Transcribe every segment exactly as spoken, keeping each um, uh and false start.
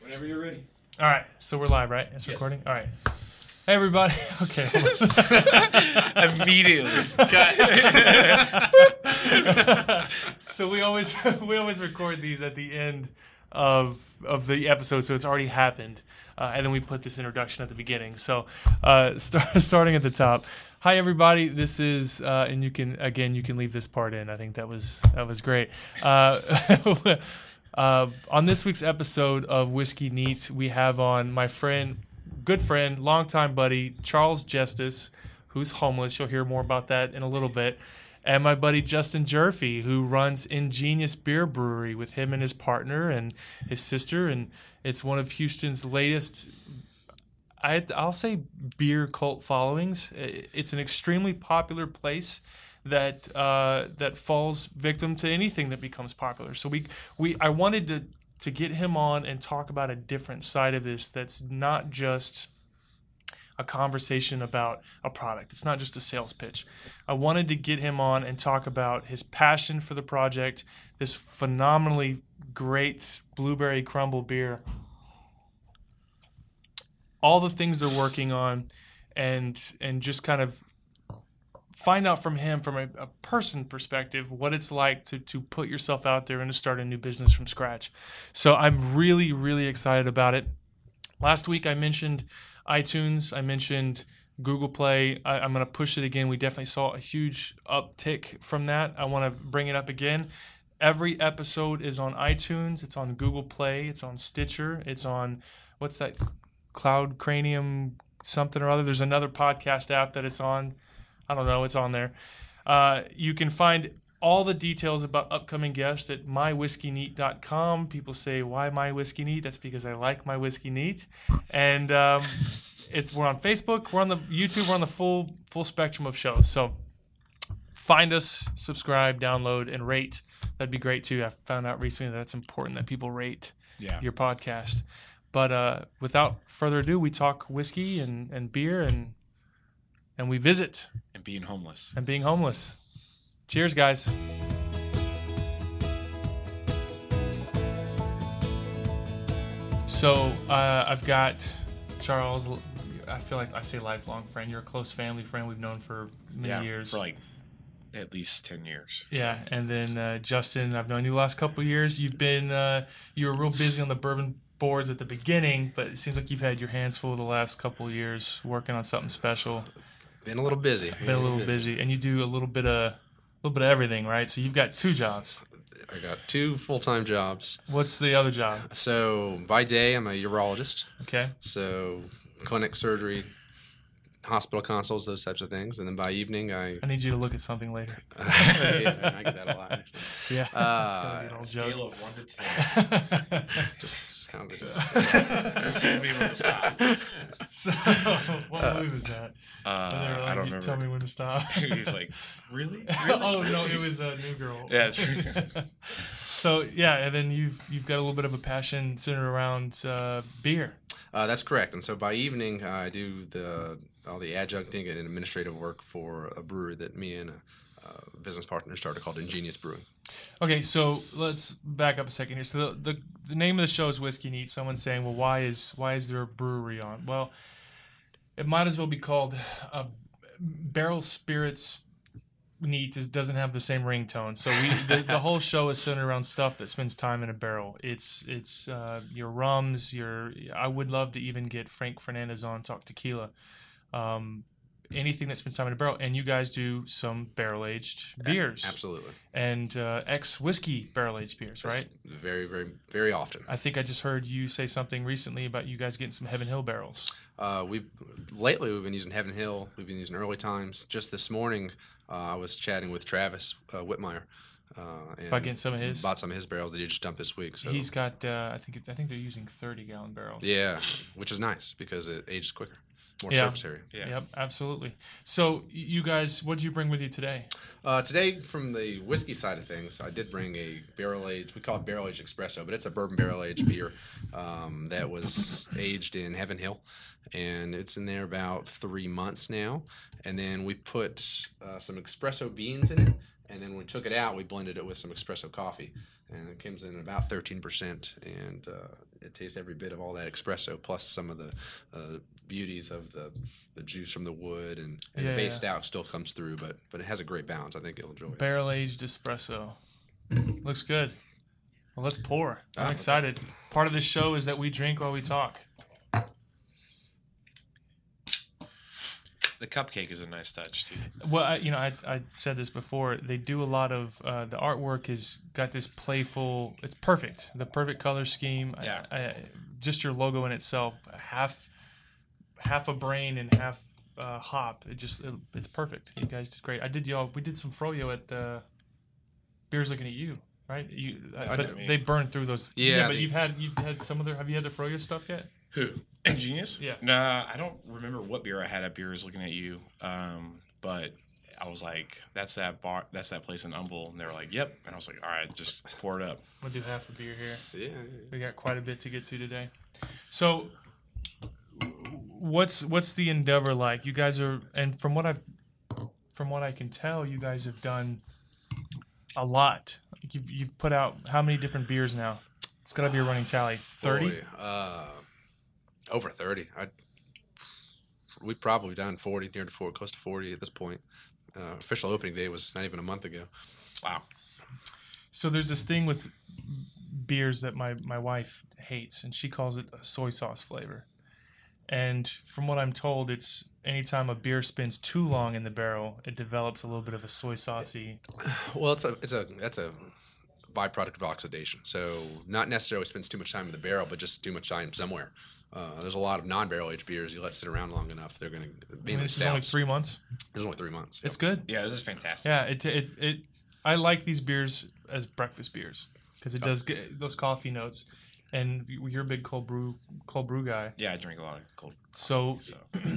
Whenever you're ready. All right, so we're live, right? It's Yes. recording? All right. Hey, everybody. Okay. Immediately. So we always we always record these at the end of of the episode, so it's already happened, uh, and then we put this introduction at the beginning. So, uh, start, starting at the top. Hi, everybody. This is, uh, and you can again you can leave this part in. I think that was that was great. Uh, uh, on this week's episode of Whiskey Neat, we have on my friend, good friend, longtime buddy Charles Justice, who's homeless. You'll hear more about that in a little bit. And my buddy Justin Jerfy, who runs Ingenious Beer Brewery with him and his partner and his sister. And it's one of Houston's latest, I, I'll say, beer cult followings. It's an extremely popular place that uh, that falls victim to anything that becomes popular. So we we I wanted to, to get him on and talk about a different side of this that's not just a conversation about a product. It's not just a sales pitch. I wanted to get him on and talk about his passion for the project, this phenomenally great blueberry crumble beer, all the things they're working on, and and just kind of find out from him, from a, a person perspective, what it's like to to put yourself out there and to start a new business from scratch. So I'm really, really excited about it. Last week I mentioned iTunes, I mentioned Google Play. I, I'm going to push it again. We definitely saw a huge uptick from that. I want to bring it up again. Every episode is on iTunes. It's on Google Play. It's on Stitcher. It's on, what's that, Cloud Cranium something or other. There's another podcast app that it's on. I don't know. It's on there. Uh, you can find all the details about upcoming guests at my whiskey neat dot com. People say, why My Whiskey Neat? That's because I like My Whiskey Neat. And um, it's we're on Facebook, we're on the YouTube, we're on the full full spectrum of shows. So find us, subscribe, download, and rate. That'd be great too. I found out recently that it's important that people rate Yeah. your podcast. But uh, without further ado, we talk whiskey and, and beer and and we visit. And being homeless. And being homeless. Cheers, guys. So uh, I've got Charles. I feel like I say lifelong friend. You're a close family friend we've known for many yeah, years. for like at least ten years. Yeah, and then uh, Justin, I've known you the last couple of years. You've been uh, you were real busy on the bourbon boards at the beginning, but it seems like you've had your hands full the last couple of years working on something special. Been a little busy. Been a little busy. busy, and you do a little bit of a little bit of everything, right? So you've got two jobs. I got two full-time jobs. What's the other job? So by day, I'm a urologist. Okay. So clinic, surgery, hospital consults, those types of things. And then by evening, I... I need you to look at something later. yeah, I get that a lot. Actually. Yeah. Uh, it's gonna be an old joke. Scale of one to ten. Just, just kind of just... Tell me when to stop. So, what Uh, movie was that? Uh, When they were like, I don't "You remember. Tell me when to stop. He's like, really? Oh no, it was a New Girl. Yeah, that's right. So yeah, and then you've you've got a little bit of a passion centered around uh, beer. Uh, that's correct. And so by evening, uh, I do the all the adjuncting and administrative work for a brewery that me and a uh, business partner started called Ingenious Brewing. Okay, so let's back up a second here. So the, the the name of the show is Whiskey Neat. Someone's saying, well, why is why is there a brewery on? Well, it might as well be called uh, Barrel Spirits Neat. It doesn't have the same ringtone. So we the, the whole show is centered around stuff that spends time in a barrel. It's it's uh, your rums. Your I would love to even get Frank Fernandez on talk tequila. Um, anything that spends time in a barrel, and you guys do some barrel aged beers. Absolutely. And uh, ex whiskey barrel aged beers, right? That's very, very, very often. I think I just heard you say something recently about you guys getting some Heaven Hill barrels. Uh, we lately we've been using Heaven Hill. We've been using Early Times. Just this morning, uh, I was chatting with Travis uh, Whitmire. Uh, and About getting some of his? Bought some of his barrels that he just dumped this week. So He's got, uh, I think, I think they're using thirty gallon barrels. yeah, which is nice because it ages quicker, more Yeah. surface area. Yeah. Yep, absolutely. So you guys, what did you bring with you today? Uh, today, from the whiskey side of things, I did bring a barrel aged. We call it barrel aged espresso, but it's a bourbon barrel aged beer um, that was aged in Heaven Hill, and it's in there about three months now. And then we put uh, some espresso beans in it, and then when we took it out, we blended it with some espresso coffee. and it comes in at about thirteen percent, and uh, it tastes every bit of all that espresso, plus some of the uh, beauties of the, the juice from the wood, and, and Yeah, the base yeah. stout still comes through, but but it has a great balance. I think you'll enjoy it. Barrel aged espresso. Looks good. Well, let's pour. I'm Ah, excited. Part of this show is that we drink while we talk. The cupcake is a nice touch too. Well, I, you know, I I said this before. They do a lot of uh, the artwork is got this playful. It's perfect. The perfect color scheme. I- Yeah. I, just your logo in itself, half half a brain and half uh, hop. It just it, it's perfect. You guys did great. I did y'all. We did some froyo at uh, Beers Looking at You, right? You, uh, I but did. they burned through those. Yeah, but they- you've had you've had some other. Have you had the froyo stuff yet? Who? Ingenious? Yeah. Nah, I don't remember what beer I had at Beers Looking at You. Um, but I was like, that's that bar, that's that place in Humble, and they were like, yep. And I was like, all right, just pour it up. We'll do half a beer here. Yeah, yeah, We got quite a bit to get to today. So, what's what's the endeavor like? You guys are, and from what I from what I can tell, you guys have done a lot. You've you've put out how many different beers now? It's got to be a running tally. Thirty. Boy, uh, over thirty. I we've probably done forty, near to forty, close to forty at this point. Uh, official opening day was not even a month ago. Wow. So there's this thing with beers that my my wife hates, and she calls it a soy sauce flavor. And from what I'm told, it's anytime a beer spins too long in the barrel, it develops a little bit of a soy saucy. Well, it's a it's a that's a byproduct of oxidation. So not necessarily spends too much time in the barrel, but just too much time somewhere. Uh, there's a lot of non-barrel aged beers you let sit around long enough, they're going to. I mean, this is only three months. This is only three months. It's good. Yeah, this is fantastic. Yeah, it it it. I like these beers as breakfast beers because it does get those coffee notes. And you're a big cold brew cold brew guy, Yeah, I drink a lot of cold. so So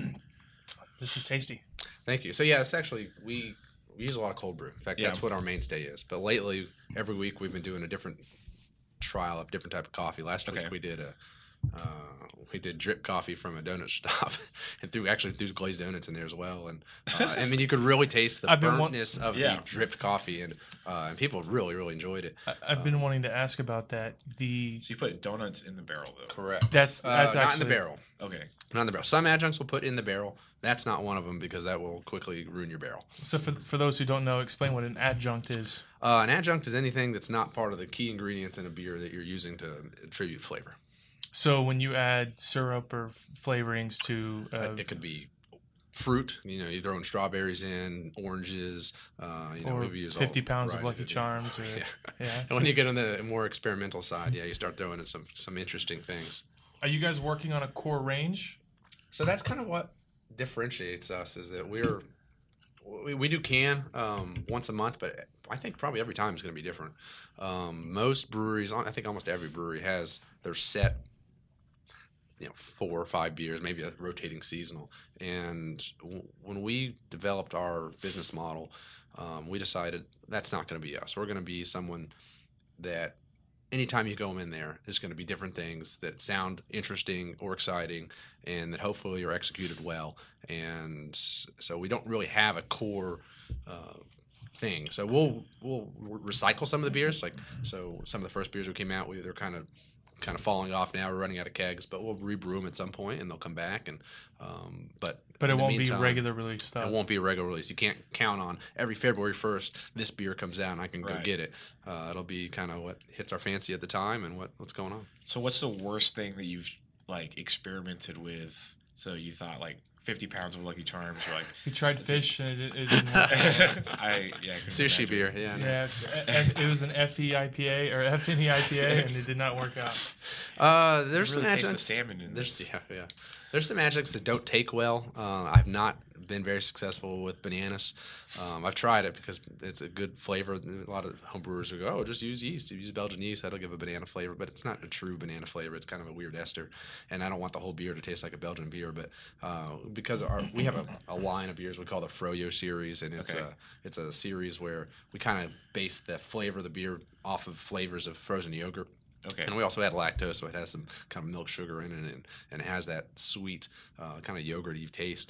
this is tasty. Thank you. So yeah, it's actually we we use a lot of cold brew. In fact, Yeah. that's what our mainstay is. But lately, every week we've been doing a different trial of different type of coffee. Last Okay. week we did a uh, we did drip coffee from a donut shop, and threw actually threw glazed donuts in there as well. And uh, I mean, you could really taste the I've been want- burntness of Yeah. the dripped coffee, and uh, and people really really enjoyed it. I, I've been wanting to ask about that. The So you put donuts in the barrel though. Correct. that's Uh, that's not actually in the barrel. Okay. Not in the barrel. Some adjuncts will put in the barrel. That's not one of them because that will quickly ruin your barrel. So for for those who don't know, explain what an adjunct is. Uh, an adjunct is anything that's not part of the key ingredients in a beer that you're using to attribute flavor. So when you add syrup or f- flavorings to, uh, Uh, it could be fruit. You know, you're throwing strawberries in, oranges. Uh, you know, or we've used fifty all pounds of variety Lucky different- Charms, or Yeah. yeah. And when you get on the more experimental side, yeah, you start throwing in some some interesting things. Are you guys working on a core range? So that's kind of what differentiates us is that we're we, we do can um, once a month, but I think probably every time is going to be different. Um, most breweries, I think almost every brewery has their set, you know, four or five beers, maybe a rotating seasonal. And w- when we developed our business model, um, we decided that's not going to be us. We're going to be someone that anytime you go in there, there's going to be different things that sound interesting or exciting, and that hopefully are executed well. And s- so we don't really have a core uh, thing. So we'll we'll re- recycle some of the beers. Like so, some of the first beers we came out, we they're kind of kind of falling off now. We're running out of kegs, but we'll rebrew them at some point, and they'll come back. And um, but But in it the won't meantime, be regular release stuff. It won't be a regular release. You can't count on every February first this beer comes out and I can go Right. get it. Uh, it'll be kind of what hits our fancy at the time and what, what's going on. So what's the worst thing that you've like experimented with? So you thought like fifty pounds of Lucky Charms, you're like, We tried fish and it, it didn't work. out. I yeah, I can Sushi imagine. beer, yeah. no. Yeah, F, it was an F E I P A or F N E I P A, and it did not work out. Uh, You there's really some taste the adjuncts. salmon in There's this. yeah, yeah. There's some adjuncts that don't take well. Uh, I've not been very successful with bananas. Um, I've tried it because it's a good flavor. A lot of homebrewers will go, "Oh, just use yeast. Use Belgian yeast. That'll give a banana flavor." But it's not a true banana flavor. It's kind of a weird ester. And I don't want the whole beer to taste like a Belgian beer. But uh, because our we have a, a line of beers we call the Froyo series, and it's Okay. a it's a series where we kind of base the flavor of the beer off of flavors of frozen yogurt. Okay. And we also add lactose, so it has some kind of milk sugar in it, and, and it has that sweet, uh, kind of yogurty taste.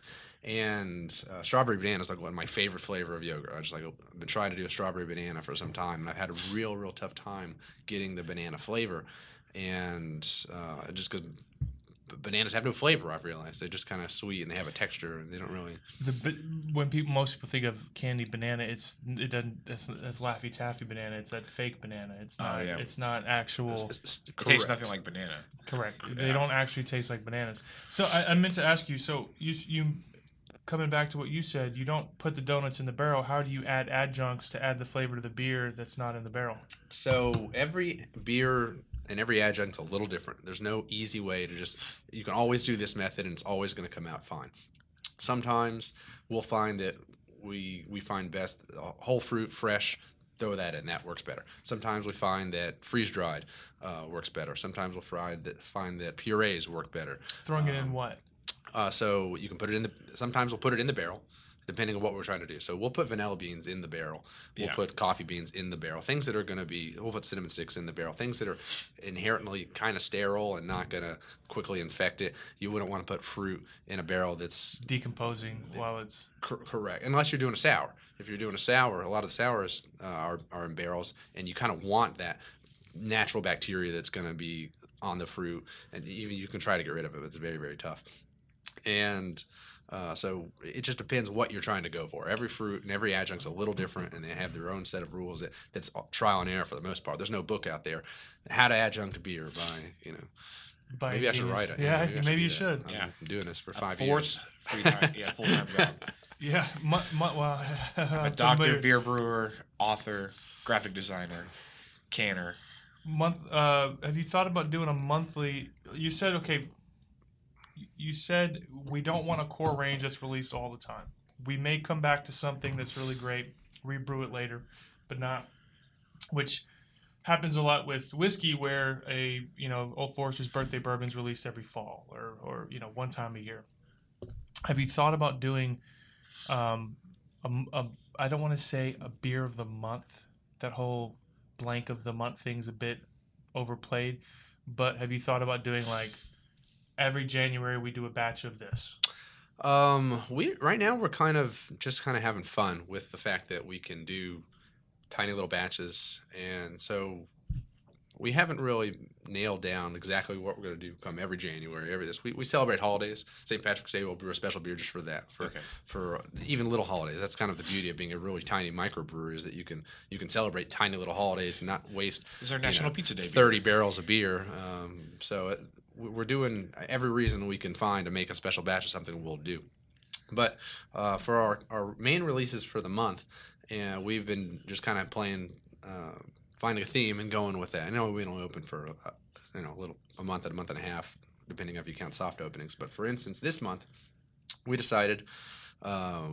And uh, strawberry banana is like one of my favorite flavor of yogurt. I just like I've been trying to do a strawberry banana for some time, and I've had a real, real tough time getting the banana flavor. And uh, just because bananas have no flavor, I've realized they're just kind of sweet and they have a texture, and they don't really. The when people most people think of candy banana, it's it doesn't it's, it's Laffy Taffy banana. It's that fake banana. It's Oh, not yeah. it's not actual. It's- it's- It correct. tastes nothing like banana. Correct. Yeah. They don't actually taste like bananas. So I, I meant to ask you. So you you coming back to what you said, you don't put the donuts in the barrel. How do you add adjuncts to add the flavor to the beer that's not in the barrel? So every beer and every adjunct's a little different. There's no easy way to just. You can always do this method, and it's always going to come out fine. Sometimes we'll find that we we find best uh, whole fruit, fresh. Throw that in. That works better. Sometimes we find that freeze dried uh, works better. Sometimes we'll find that find that purees work better. Throwing it in what? Uh, so you can put it in the. Sometimes we'll put it in the barrel, depending on what we're trying to do. So we'll put vanilla beans in the barrel. We'll Yeah. put coffee beans in the barrel. Things that are going to be. We'll put cinnamon sticks in the barrel. Things that are inherently kind of sterile and not going to quickly infect it. You wouldn't want to put fruit in a barrel that's Decomposing while it's. cor- correct, unless you're doing a sour. If you're doing a sour, a lot of the sours uh, are are in barrels, and you kind of want that natural bacteria that's going to be on the fruit, and even you can try to get rid of it, but it's very very tough. And uh, so it just depends what you're trying to go for. Every fruit and every adjunct's a little different, and they have their own set of rules. That that's trial and error for the most part. There's no book out there how to adjunct a beer by you know. By Maybe I should genius. write it. Yeah, maybe, I should maybe do you that. should. I've Yeah. been doing this for A five fourth years. free time, yeah, full time job. Yeah, mu- mu- well, A doctor, beer brewer, author, graphic designer, canner. Month. Uh, have you thought about doing a monthly? You said okay. You said we don't want a core range that's released all the time. We may come back to something that's really great, rebrew it later, but not. Which happens a lot with whiskey, where a you know Old Forester's birthday bourbon's released every fall, or or you know one time a year. Have you thought about doing? Um, a, a, I don't want to say a beer of the month. That whole blank of the month thing's a bit overplayed. But have you thought about doing like every January we do a batch of this? Um, we right now we're kind of just kind of having fun with the fact that we can do tiny little batches, and so we haven't really nailed down exactly what we're going to do come every January. Every this we, we celebrate holidays. Saint Patrick's Day, we'll brew a special beer just for that. For Okay. for even little holidays. That's kind of the beauty of being a really tiny microbrewery, is that you can you can celebrate tiny little holidays and not waste This is our you National know, Pizza Day. beer. thirty barrels of beer. Um, so it, we're doing every reason we can find to make a special batch of something we'll do. But uh, for our, our main releases for the month, uh, we've been just kind of playing, uh, finding a theme and going with that. I know we only open for uh, you know a little a month and a month and a half, depending if you count soft openings. But for instance, this month we decided uh,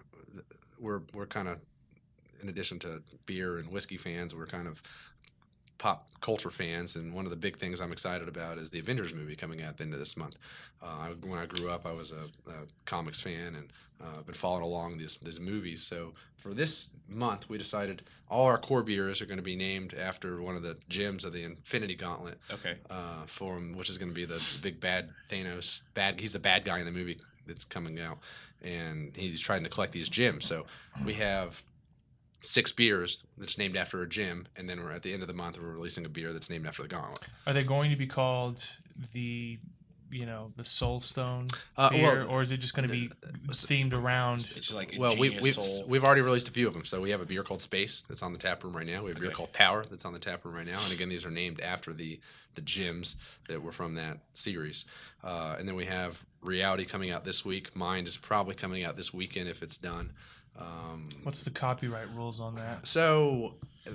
we're we're kind of, in addition to beer and whiskey fans, we're kind of pop culture fans, and one of the big things I'm excited about is the Avengers movie coming out at the end of this month. Uh, I, when I grew up, I was a, a comics fan, and uh, I've been following along these these movies. So for this month, we decided all our core beers are going to be named after one of the gems of the Infinity Gauntlet, Okay. uh, from which is going to be the, the big bad Thanos. Bad, he's the bad guy in the movie that's coming out, and he's trying to collect these gems. So we have six beers that's named after a gem, and then we're at the end of the month we're releasing a beer that's named after the gauntlet. Are they going to be called the, you know, the Soul Stone Uh, beer, well, or is it just going to be themed around? It's just like a Well, we, genius we've soul. we've already released a few of them. So we have a beer called Space that's on the tap room right now. We have a beer Okay. called Power that's on the tap room right now. And again, these are named after the the gems that were from that series. Uh, and then we have Reality coming out this week. Mind is probably coming out this weekend if it's done. Um, What's the copyright rules on that? So,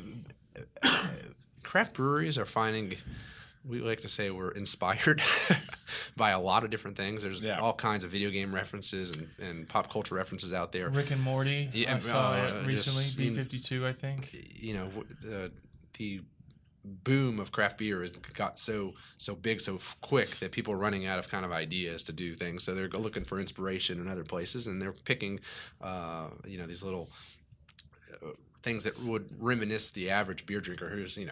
uh, craft breweries are finding, we like to say we're inspired by a lot of different things. There's Yeah. all kinds of video game references and, and pop culture references out there. Rick and Morty. Yeah, I saw uh, it recently. just, B you know, fifty-two, I think. You know, w- the the boom of craft beer has got so so big so f- quick that people are running out of kind of ideas to do things. So they're looking for inspiration in other places, and they're picking, uh, you know, these little uh, things that would reminisce the average beer drinker who's, you know,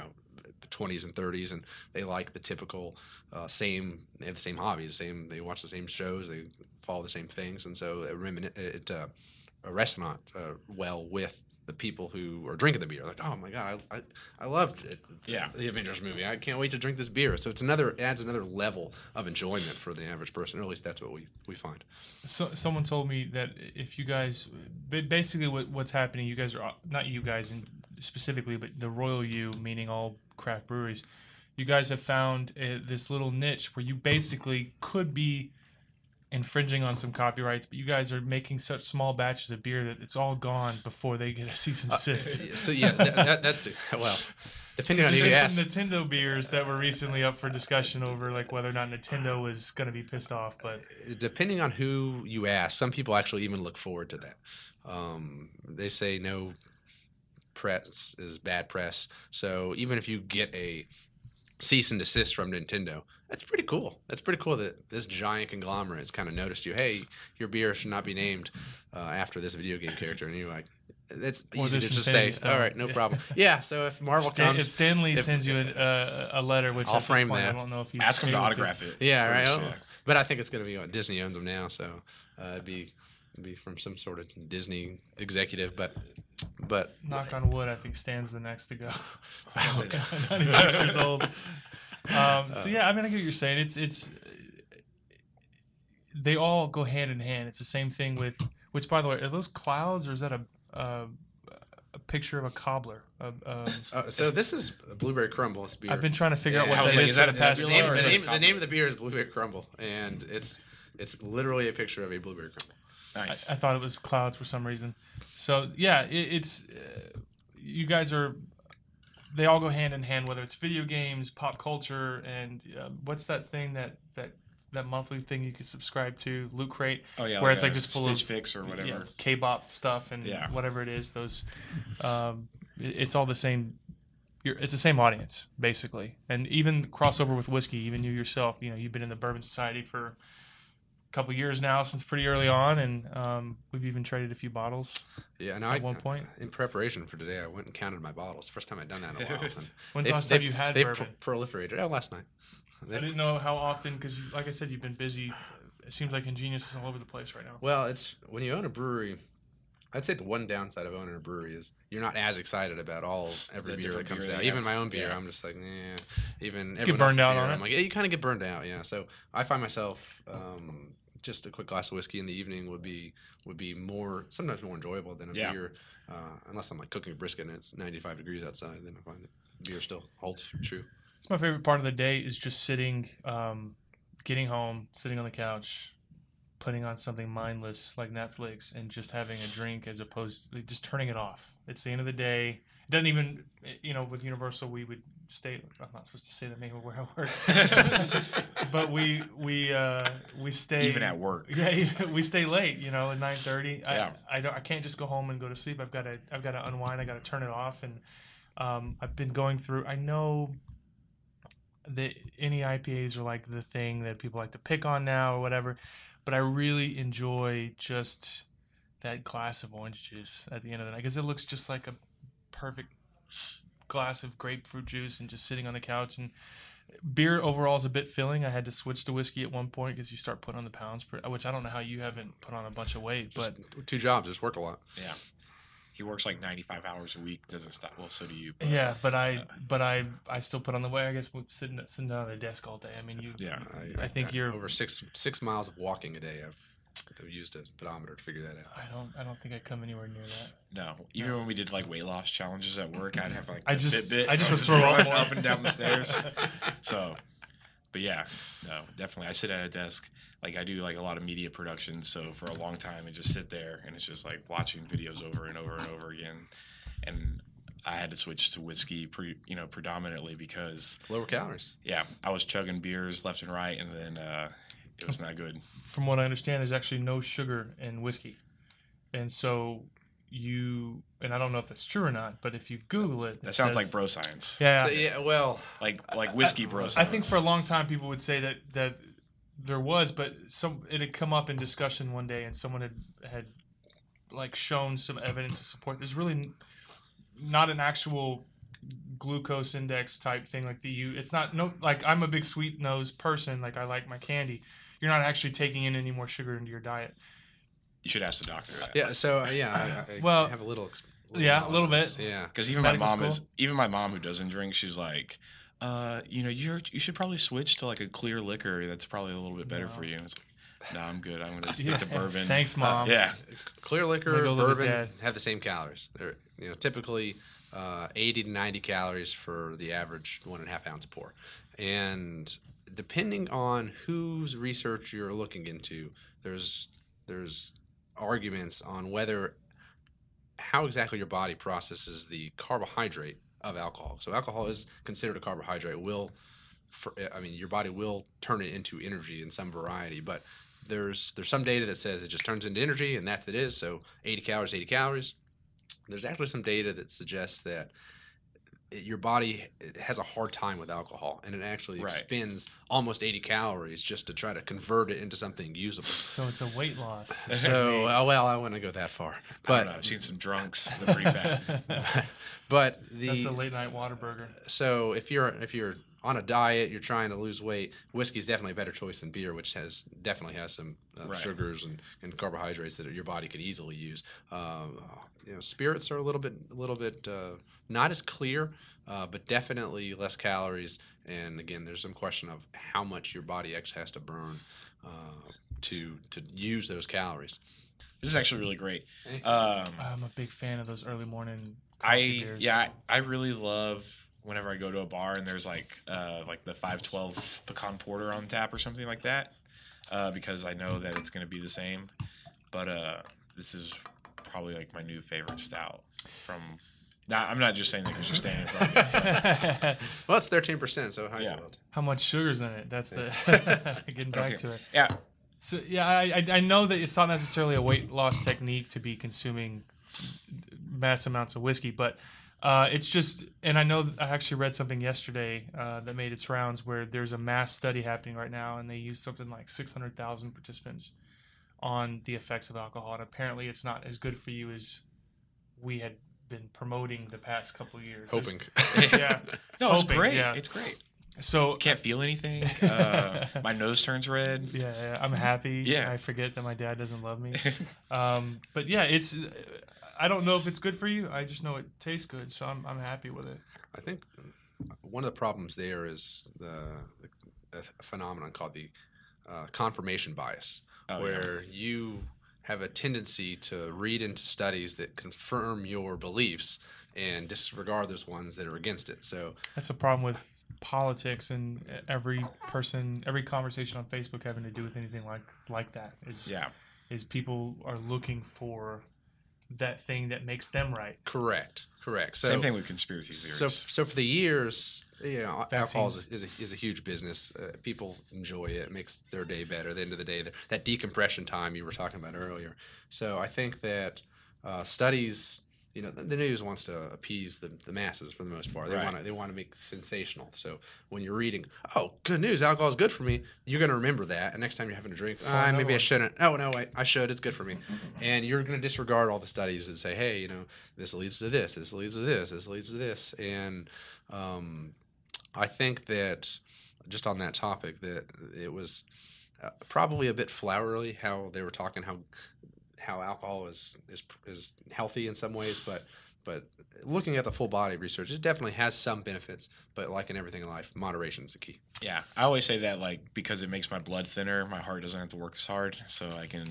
twenties and thirties, and they like the typical uh, same. They have the same hobbies, same. They watch the same shows, they follow the same things, and so it, remin- it uh, a restaurant uh, well with the people who are drinking the beer. Like, oh my god, I I, I loved it. Yeah. The Avengers movie. I can't wait to drink this beer. So it's another adds another level of enjoyment for the average person. Or at least that's what we, we find. So, someone told me that if you guys, ba- basically what, what's happening, you guys are, not you guys in specifically, but the Royal U, meaning all craft breweries, you guys have found uh, this little niche where you basically could be infringing on some copyrights, but you guys are making such small batches of beer that it's all gone before they get a cease and desist. Uh, so yeah, that, that, that's well, depending on who There's you been ask. some Nintendo beers that were recently up for discussion over like whether or not Nintendo was going to be pissed off, but Depending on who you ask, some people actually even look forward to that. Um, they say no press is bad press. So even if you get a cease and desist from Nintendo, that's pretty cool. That's pretty cool that this giant conglomerate has kind of noticed you. Hey, your beer should not be named uh, after this video game character. And you're like, it's Or easy this to just Infinity say, Stone. all right, no problem. Yeah, so if Marvel Stan, comes... if Stanley if- sends you a, a, a letter, which I'll at this frame point, that. I don't know if he's Ask him to able autograph it. Yeah, right. first, Oh, yeah. But I think it's going to be uh, Disney owns them now, so uh, it'd be it'd be from some sort of Disney executive. But but Knock on wood, I think Stan's the next to go. I'll say that. ninety-six years old. Um, so yeah, I mean, I get what you're saying. It's it's they all go hand in hand. It's the same thing with which, by the way, are those clouds or is that a uh, a picture of a cobbler? Uh, um, uh, so this is a blueberry crumble. It's beer. I've been trying to figure out Yeah, what I was that like, is is for that the a past the two name, hours. the, name, the name of the beer is blueberry crumble, and it's it's literally a picture of a blueberry crumble. Nice. I, I thought it was clouds for some reason. So yeah, it, it's uh, you guys are. They all go hand in hand, whether it's video games, pop culture, and uh, what's that thing that, that that monthly thing you can subscribe to, Loot Crate, oh yeah, where like it's like a just full Stitch of Fix or whatever. yeah, K-bop stuff and Yeah. whatever it is. Those, um, it- it's all the same. You're, it's the same audience basically, and even crossover with whiskey. Even you yourself, you know, you've been in the Bourbon Society for a couple years now, since pretty early on, and um, we've even traded a few bottles. Yeah, and At I, one point? in preparation for today, I went and counted my bottles. First time I'd done that in a while. And When's they've- the last time they've- you had they've bourbon? pro- proliferated. Oh, last night. I They've- didn't know how often because, like I said, you've been busy. It seems like Ingenious is all over the place right now. Well, it's when you own a brewery. I'd say the one downside of owning a brewery is you're not as excited about all every The beer that different comes beer out. they Even have. my own beer, Yeah. I'm just like, yeah. Even get everyone burned else's out beer, on I'm it? like, yeah, you kind of get burned out. Yeah. So I find myself um, just a quick glass of whiskey in the evening would be would be more sometimes more enjoyable than a Yeah. beer, uh, unless I'm like cooking a brisket and it's ninety-five degrees outside. Then I find it beer still holds true. It's my favorite part of the day is just sitting, um, getting home, sitting on the couch, putting on something mindless like Netflix, and just having a drink as opposed to just turning it off. It's the end of the day. It doesn't even, you know, with Universal, we would stay. I'm not supposed to say the name of where I work, but we we uh, we stay Even at work. Yeah, even, we stay late. You know, at nine thirty. Yeah. I I don't. I can't just go home and go to sleep. I've got to. I've got to unwind. I got to turn it off. And um, I've been going through. I know that any I P As are like the thing that people like to pick on now or whatever, but I really enjoy just that glass of orange juice at the end of the night because it looks just like a perfect glass of grapefruit juice and just sitting on the couch. And beer overall is a bit filling. I had to switch to whiskey at one point because you start putting on the pounds, per, which I don't know how you haven't put on a bunch of weight, but Just two jobs, just work a lot. Yeah. He works like ninety-five hours a week. Doesn't stop. Well, so do you. but- yeah, but I, but I, I still put on the weight. I guess with sitting sitting down at a desk all day. I mean, you, Yeah. I think got you're- over six six miles of walking a day. I've, I've used a pedometer to figure that out. I don't, I don't think I come anywhere near that. No. Even when we did like weight loss challenges at work, I'd have like I the just- Fitbit. I just would would throw up run more. up and down the stairs. So, but yeah, no, definitely. I sit at a desk. Like I do like a lot of media production. So for a long time, I just sit there and it's just like watching videos over and over and over again. And I had to switch to whiskey, pre, you know, predominantly because Lower calories. yeah, I was chugging beers left and right, and then uh, it was not good. From what I understand, there's actually no sugar in whiskey, and so you, and I don't know if that's true or not, but if you Google it, That it sounds says- like bro science. Yeah, So, yeah, well, Like like whiskey bro science. I think for a long time people would say that that there was, but some it had come up in discussion one day, and someone had had like shown some evidence to support. There's really n- not an actual glucose index type thing like the you. It's not no like I'm a big sweet nose person. Like I like my candy. You're not actually taking in any more sugar into your diet. You should ask the doctor that. Yeah. So uh, yeah, I, I Well, have a little. Ex- yeah, a little knowledge on bit. this. Yeah. Because even my Medical mom school? is even my mom who doesn't drink, she's like, uh, you know, you're you should probably switch to like a clear liquor. That's probably a little bit better No. for you. And it's like, no, I'm good. I'm gonna stick to bourbon. Thanks, mom. Yeah. Clear liquor, I'm gonna go live with bourbon Dad. have the same calories. They're you know typically uh, eighty to ninety calories for the average one and a half ounce pour, and depending on whose research you're looking into, there's there's arguments on whether how exactly your body processes the carbohydrate of alcohol. So alcohol is considered a carbohydrate. Will for, I mean your body will turn it into energy in some variety, but there's there's some data that says it just turns into energy and that's it is. So eighty calories, eighty calories. There's actually some data that suggests that it, your body has a hard time with alcohol, and it actually Right. expends almost eighty calories just to try to convert it into something usable. So it's a weight loss. So, uh, well, I wouldn't go that far, I don't but know, I've seen some drunks. They're pretty fat. but the That's a late night water burger. so if you're if you're on a diet, you're trying to lose weight, whiskey is definitely a better choice than beer, which has definitely has some uh, Right. sugars and, and carbohydrates that your body can easily use. Um, you know, spirits are a little bit a little bit uh, not as clear, uh, but definitely less calories. And again, there's some question of how much your body actually has to burn uh, to to use those calories. This is actually really great. Hey. Um, I'm a big fan of those early morning coffee I beers. yeah, I, I really love whenever I go to a bar and there's like uh, like the five twelve pecan porter on tap or something like that, uh, because I know that it's going to be the same. But uh, this is probably like my new favorite stout from. Not, I'm not just saying that because you're standing in front of me. Well, it's thirteen percent, so high Yeah. How much sugar's in it? That's the getting back Okay. to it. Yeah, So yeah, I I- I know that it's not necessarily a weight loss technique to be consuming mass amounts of whiskey, but uh, it's just, and I know I actually read something yesterday uh, that made its rounds where there's a mass study happening right now, and they use something like six hundred thousand participants on the effects of alcohol, and apparently it's not as good for you as we had been promoting the past couple of years. There's- hoping. Yeah. no, it's Hoping, great. yeah. It's great. So Can't feel anything. Uh, my nose turns red. yeah, yeah, I'm happy. Yeah. I forget that my dad doesn't love me. Um, but yeah, it's. I don't know if it's good for you. I just know it tastes good, so I'm I'm happy with it. I think one of the problems there is the, the a phenomenon called the uh, confirmation bias, Oh, where you have a tendency to read into studies that confirm your beliefs and disregard those ones that are against it. So That's a problem with politics and every person, every conversation on Facebook having to do with anything like like that. Is Yeah. is people are looking for that thing that makes them right. correct, correct. So Same thing with conspiracy theories. So, so for the years, you know, alcohol is, Vaccines. is, a, is a huge business. Uh, people enjoy it. It makes their day better. At the end of the day, that decompression time you were talking about earlier. So I think that uh, studies, you know, the, the news wants to appease the, the masses for the most part. They Right. want to they want to make it sensational. So when you're reading, oh, good news, alcohol is good for me, you're going to remember that. And next time you're having a drink, ah, another maybe I one. shouldn't. Oh no, wait, I should. It's good for me. And you're going to disregard all the studies that say, hey, you know, this leads to this, this leads to this, this leads to this, and um, I think that just on that topic, that it was uh, probably a bit flowery how they were talking how how alcohol is is is healthy in some ways, but but looking at the full body research, it definitely has some benefits. But like in everything in life, moderation is the key. Yeah, I always say that like because it makes my blood thinner, my heart doesn't have to work as hard, so I can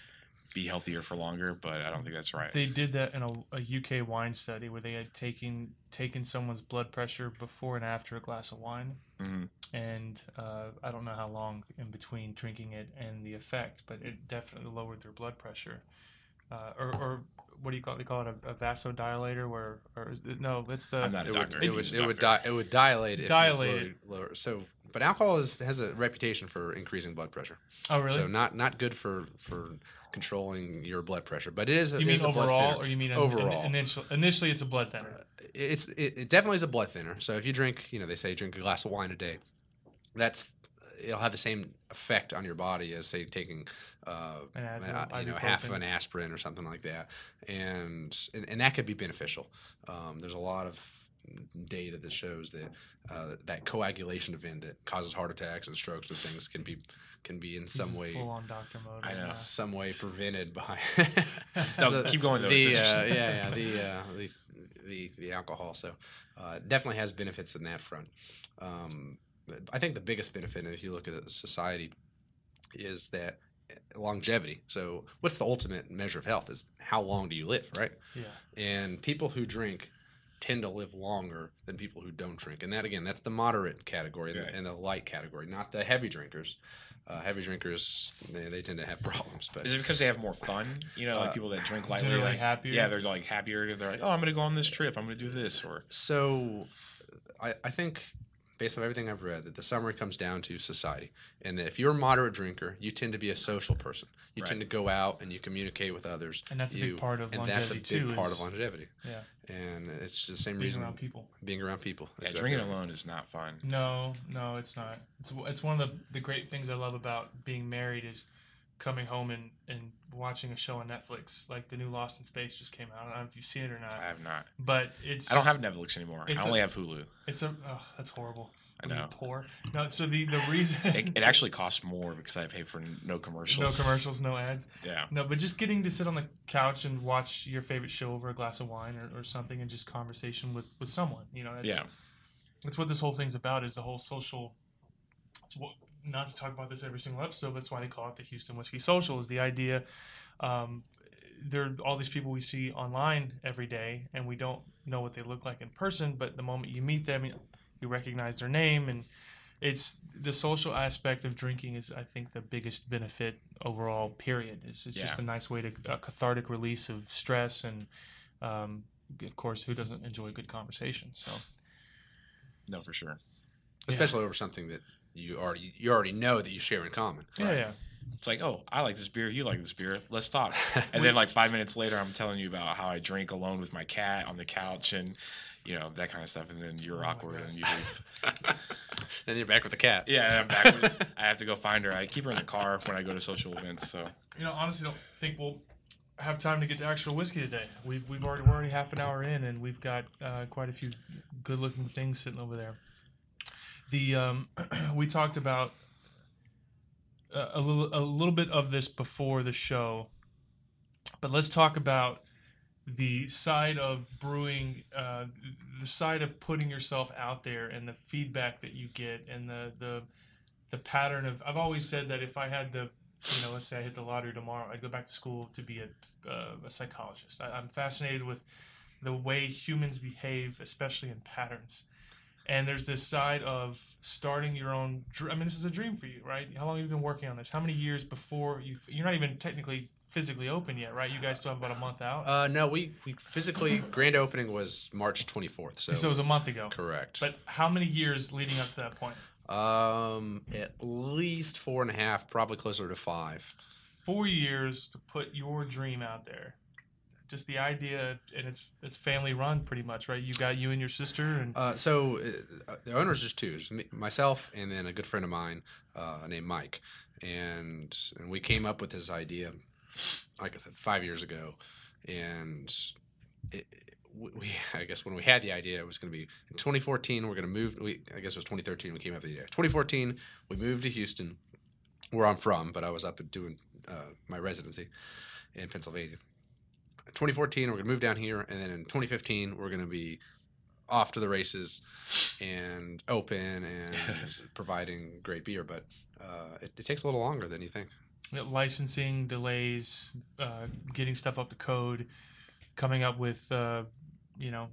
be healthier for longer. But I don't think that's right. They did that in a, a U K wine study where they had taken taken someone's blood pressure before and after a glass of wine, hmm and uh, I don't know how long in between drinking it and the effect, but it definitely lowered their blood pressure. Uh, or, or what do you call it? They call it a, a vasodilator, where or is it- no, it's the I'm not a It doctor. would it I'm would just a it would, doctor. di- it would dilate if Dilate you lower, lower. So, but alcohol is, has a reputation for increasing blood pressure. oh really? So not not good for for controlling your blood pressure, but it is. A, you it mean is a blood overall, thinner. or you mean an- overall? An, initial, initially, it's a blood thinner. It's it, it definitely is a blood thinner. So if you drink, you know, they say drink a glass of wine a day. That's it'll have the same effect on your body as say taking, uh, An Advil, uh, you know, half of ibuprofen. an aspirin or something like that, and and, and that could be beneficial. Um, there's a lot of data that shows that uh, that coagulation event that causes heart attacks and strokes and things can be can be in some way full on doctor mode. I know. some way prevented by No, So keep going though. It's the uh, interesting. yeah yeah the, uh, the the the alcohol. So uh, it definitely has benefits in that front. Um, I think the biggest benefit, if you look at society, is that longevity. So what's the ultimate measure of health? Is how long do you live, right? Yeah. And people who drink tend to live longer than people who don't drink. And that, again, that's the moderate category and, Right. the, and the light category, not the heavy drinkers. Uh, heavy drinkers, they, they tend to have problems. But Is it because they have more fun? You know, like Uh, people that drink lightly, generally like, happier? Yeah, they're like happier. They're like, oh, I'm going to go on this trip. I'm going to do this. Or So I, I think, based on everything I've read, that the summary comes down to society. And that if you're a moderate drinker, you tend to be a social person. You Right. tend to go out and you communicate with others. And that's a You- big part of and longevity that's a big too. part is, of longevity. Yeah. And it's the same Being reason around people. being around people. yeah, Exactly drinking right. alone is not fun. No, no, it's not. It's it's one of the, the great things I love about being married is coming home and, and watching a show on Netflix. Like the new Lost in Space just came out. I don't know if you've seen it or not. I have not. But it's I don't just- have Netflix anymore. it's I a- only have Hulu. It's a oh, that's horrible. I When know. you're poor. No, so the the reason It, it actually costs more because I pay for n- no commercials. no commercials, no ads. Yeah. No, but just getting to sit on the couch and watch your favorite show over a glass of wine or, or something and just conversation with, with someone. You know, that's, Yeah. that's what this whole thing's about is the whole social. It's what, not to talk about this every single episode, but that's why they call it the Houston Whiskey Social. Is the idea um, there are all these people we see online every day, and we don't know what they look like in person. But the moment you meet them, you, you recognize their name, and it's the social aspect of drinking is, I think, the biggest benefit overall. Period. It's, it's just Yeah. a nice way to a cathartic release of stress, and um, of course, who doesn't enjoy good conversation? So. No, for sure. Especially over something that you already you already know that you share in common. Yeah, yeah. It's like, oh, I like this beer. You like this beer. Let's talk. And then, like five minutes later, I'm telling you about how I drink alone with my cat on the couch, and you know that kind of stuff. And then you're Oh my awkward God. and you leave. Then you're back with the cat. Yeah, and I'm back. With, I have to go find her. I keep her in the car when I go to social events. So You know, honestly, don't think we'll have time to get to actual whiskey today. We've we've already we're already half an hour in, and we've got uh, quite a few good-looking things sitting over there. The um, we talked about a, a little a little bit of this before the show, but let's talk about the side of brewing, uh, the side of putting yourself out there, and the feedback that you get, and the the the pattern of. I've always said that if I had the you know, let's say I hit the lottery tomorrow, I'd go back to school to be a, uh, a psychologist. I, I'm fascinated with the way humans behave, especially in patterns. And there's this side of starting your own. dr- I mean, this is a dream for you, right? How long have you been working on this? How many years before you? You're not even technically physically open yet, right? You guys still have about a month out. Uh, no, we, we physically grand opening was March twenty-fourth. So, so it was a month ago. correct. But how many years leading up to that point? um, at least four and a half, probably closer to five. Four years to put your dream out there. Just the idea, and it's it's family run pretty much, right? You got you and your sister, and Uh, so uh, the owner's just two, just me, myself, and then a good friend of mine uh, named Mike, and and we came up with this idea, like I said, five years ago, and it, we, we I guess when we had the idea, it was going to be in twenty fourteen. We're going to move. We I guess it was twenty thirteen. We came up with the idea. twenty fourteen, we moved to Houston, where I'm from, but I was up doing uh, my residency in Pennsylvania. twenty fourteen, we're going to move down here, and then in twenty fifteen, we're going to be off to the races and open and providing great beer. But uh, it, it takes a little longer than you think. licensing delays, uh, getting stuff up to code, coming up with uh, you know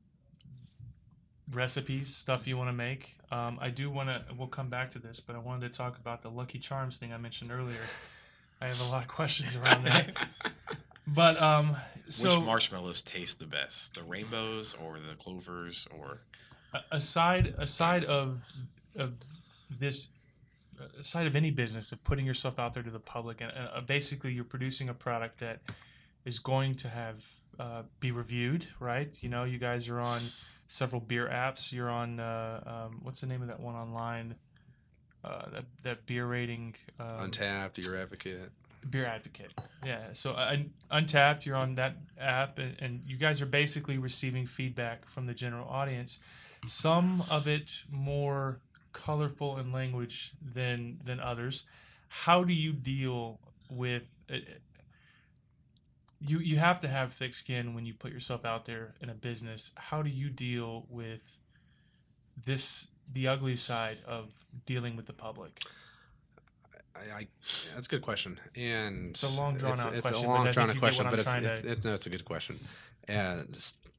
recipes, stuff you want to make. Um, I do want to. We'll come back to this, but I wanted to talk about the Lucky Charms thing I mentioned earlier. I have a lot of questions around that. But um, so which marshmallows taste the best? The rainbows or the clovers or a- aside aside of of this aside of any business of putting yourself out there to the public, and uh, basically you're producing a product that is going to have uh, be reviewed, right? You know, you guys are on several beer apps. You're on uh, um, what's the name of that one online? Uh, that that beer rating. Um, Untapped, Your Advocate. Beer Advocate. Yeah. So uh, Untapped, you're on that app, and, and you guys are basically receiving feedback from the general audience. Some of it more colorful in language than than others. How do you deal with uh, you? You have to have thick skin when you put yourself out there in a business. How do you deal with this, the ugly side of dealing with the public? I, I, that's a good question, and it's a long drawn it's, out it's question. a long but drawn out question, but it's, to... it's, it's no, it's a good question. And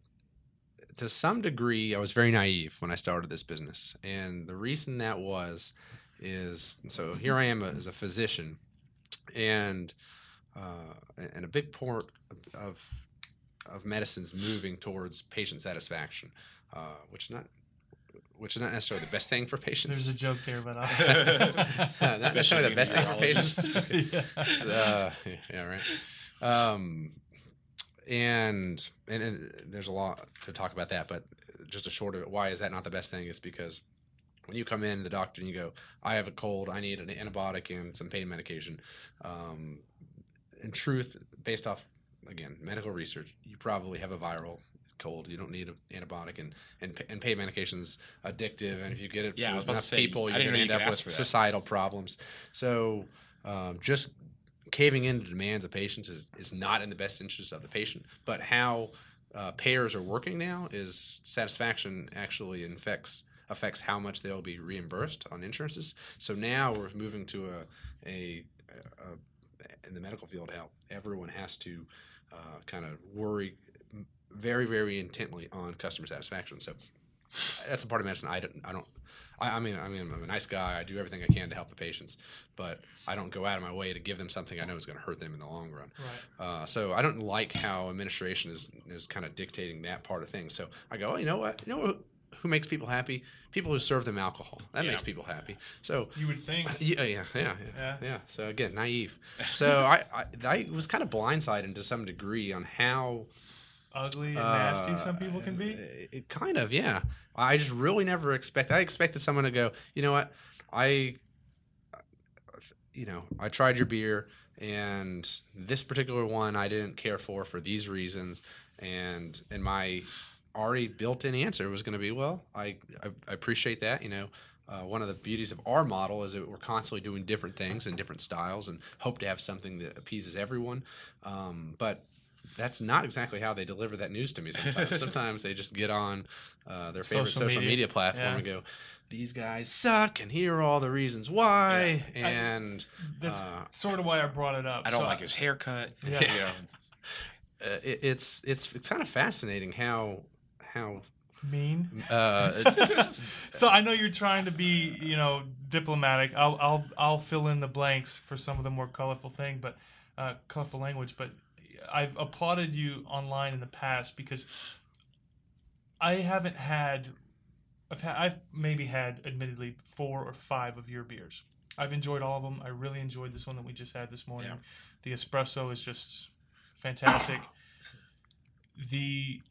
to some degree, I was very naive when I started this business, and the reason that was is so here I am as a physician, and uh, and a big part of of medicine's moving towards patient satisfaction, uh, which is not. Which is not necessarily the best thing for patients. There's a joke there, but I'll... not necessarily the best thing for patients. yeah. Uh, yeah, yeah, right. Um, and, and and there's a lot to talk about that, but just a short of it. Why is that not the best thing? Is because when you come in to the doctor and you go, "I have a cold. I need an antibiotic and some pain medication." Um, in truth, based off again medical research, you probably have a viral cold. You don't need an antibiotic, and and and pain medication's addictive. And if you get it yeah, for enough say, people, you're going to end up with societal problems. So um, just caving into demands of patients is, is not in the best interest of the patient. But how uh, payers are working now is satisfaction actually affects affects how much they'll be reimbursed on insurances. So now we're moving to a a, a in the medical field how everyone has to uh, kind of worry very, very intently on customer satisfaction. So that's a part of medicine. I don't, I don't, I, I mean, I mean, I'm a nice guy. I do everything I can to help the patients, but I don't go out of my way to give them something I know is going to hurt them in the long run. Right. Uh, so I don't like how administration is, is kind of dictating that part of things. So I go, oh, you know what? You know what? Who makes people happy? People who serve them alcohol. That yeah. makes people happy. So you would think. Yeah, yeah, yeah, yeah. yeah. yeah. So again, naive. So I, I, I was kind of blindsided to some degree on how ugly and nasty uh, some people can be. It, it kind of, yeah. I just really never expect. I expected someone to go, you know what? I, you know, I tried your beer, and this particular one I didn't care for for these reasons, and and my already built-in answer was going to be, well, I, I I appreciate that, you know. Uh, one of the beauties of our model is that we're constantly doing different things and different styles, and hope to have something that appeases everyone. Um, but that's not exactly how they deliver that news to me sometimes. Sometimes they just get on uh, their favorite social, social media. media platform yeah. and go, these guys suck, and here are all the reasons why. Yeah. And I, that's uh, sort of why I brought it up. I don't so like I, his haircut. Yeah. yeah. Uh, it, it's, it's it's kind of fascinating how how mean. Uh, so I know you're trying to be, you know, diplomatic. I'll I'll I'll fill in the blanks for some of the more colorful thing, but uh, colorful language. But I've applauded you online in the past because I haven't had. I've had. I've maybe had, admittedly, four or five of your beers. I've enjoyed all of them. I really enjoyed this one that we just had this morning. Yeah. The espresso is just fantastic. the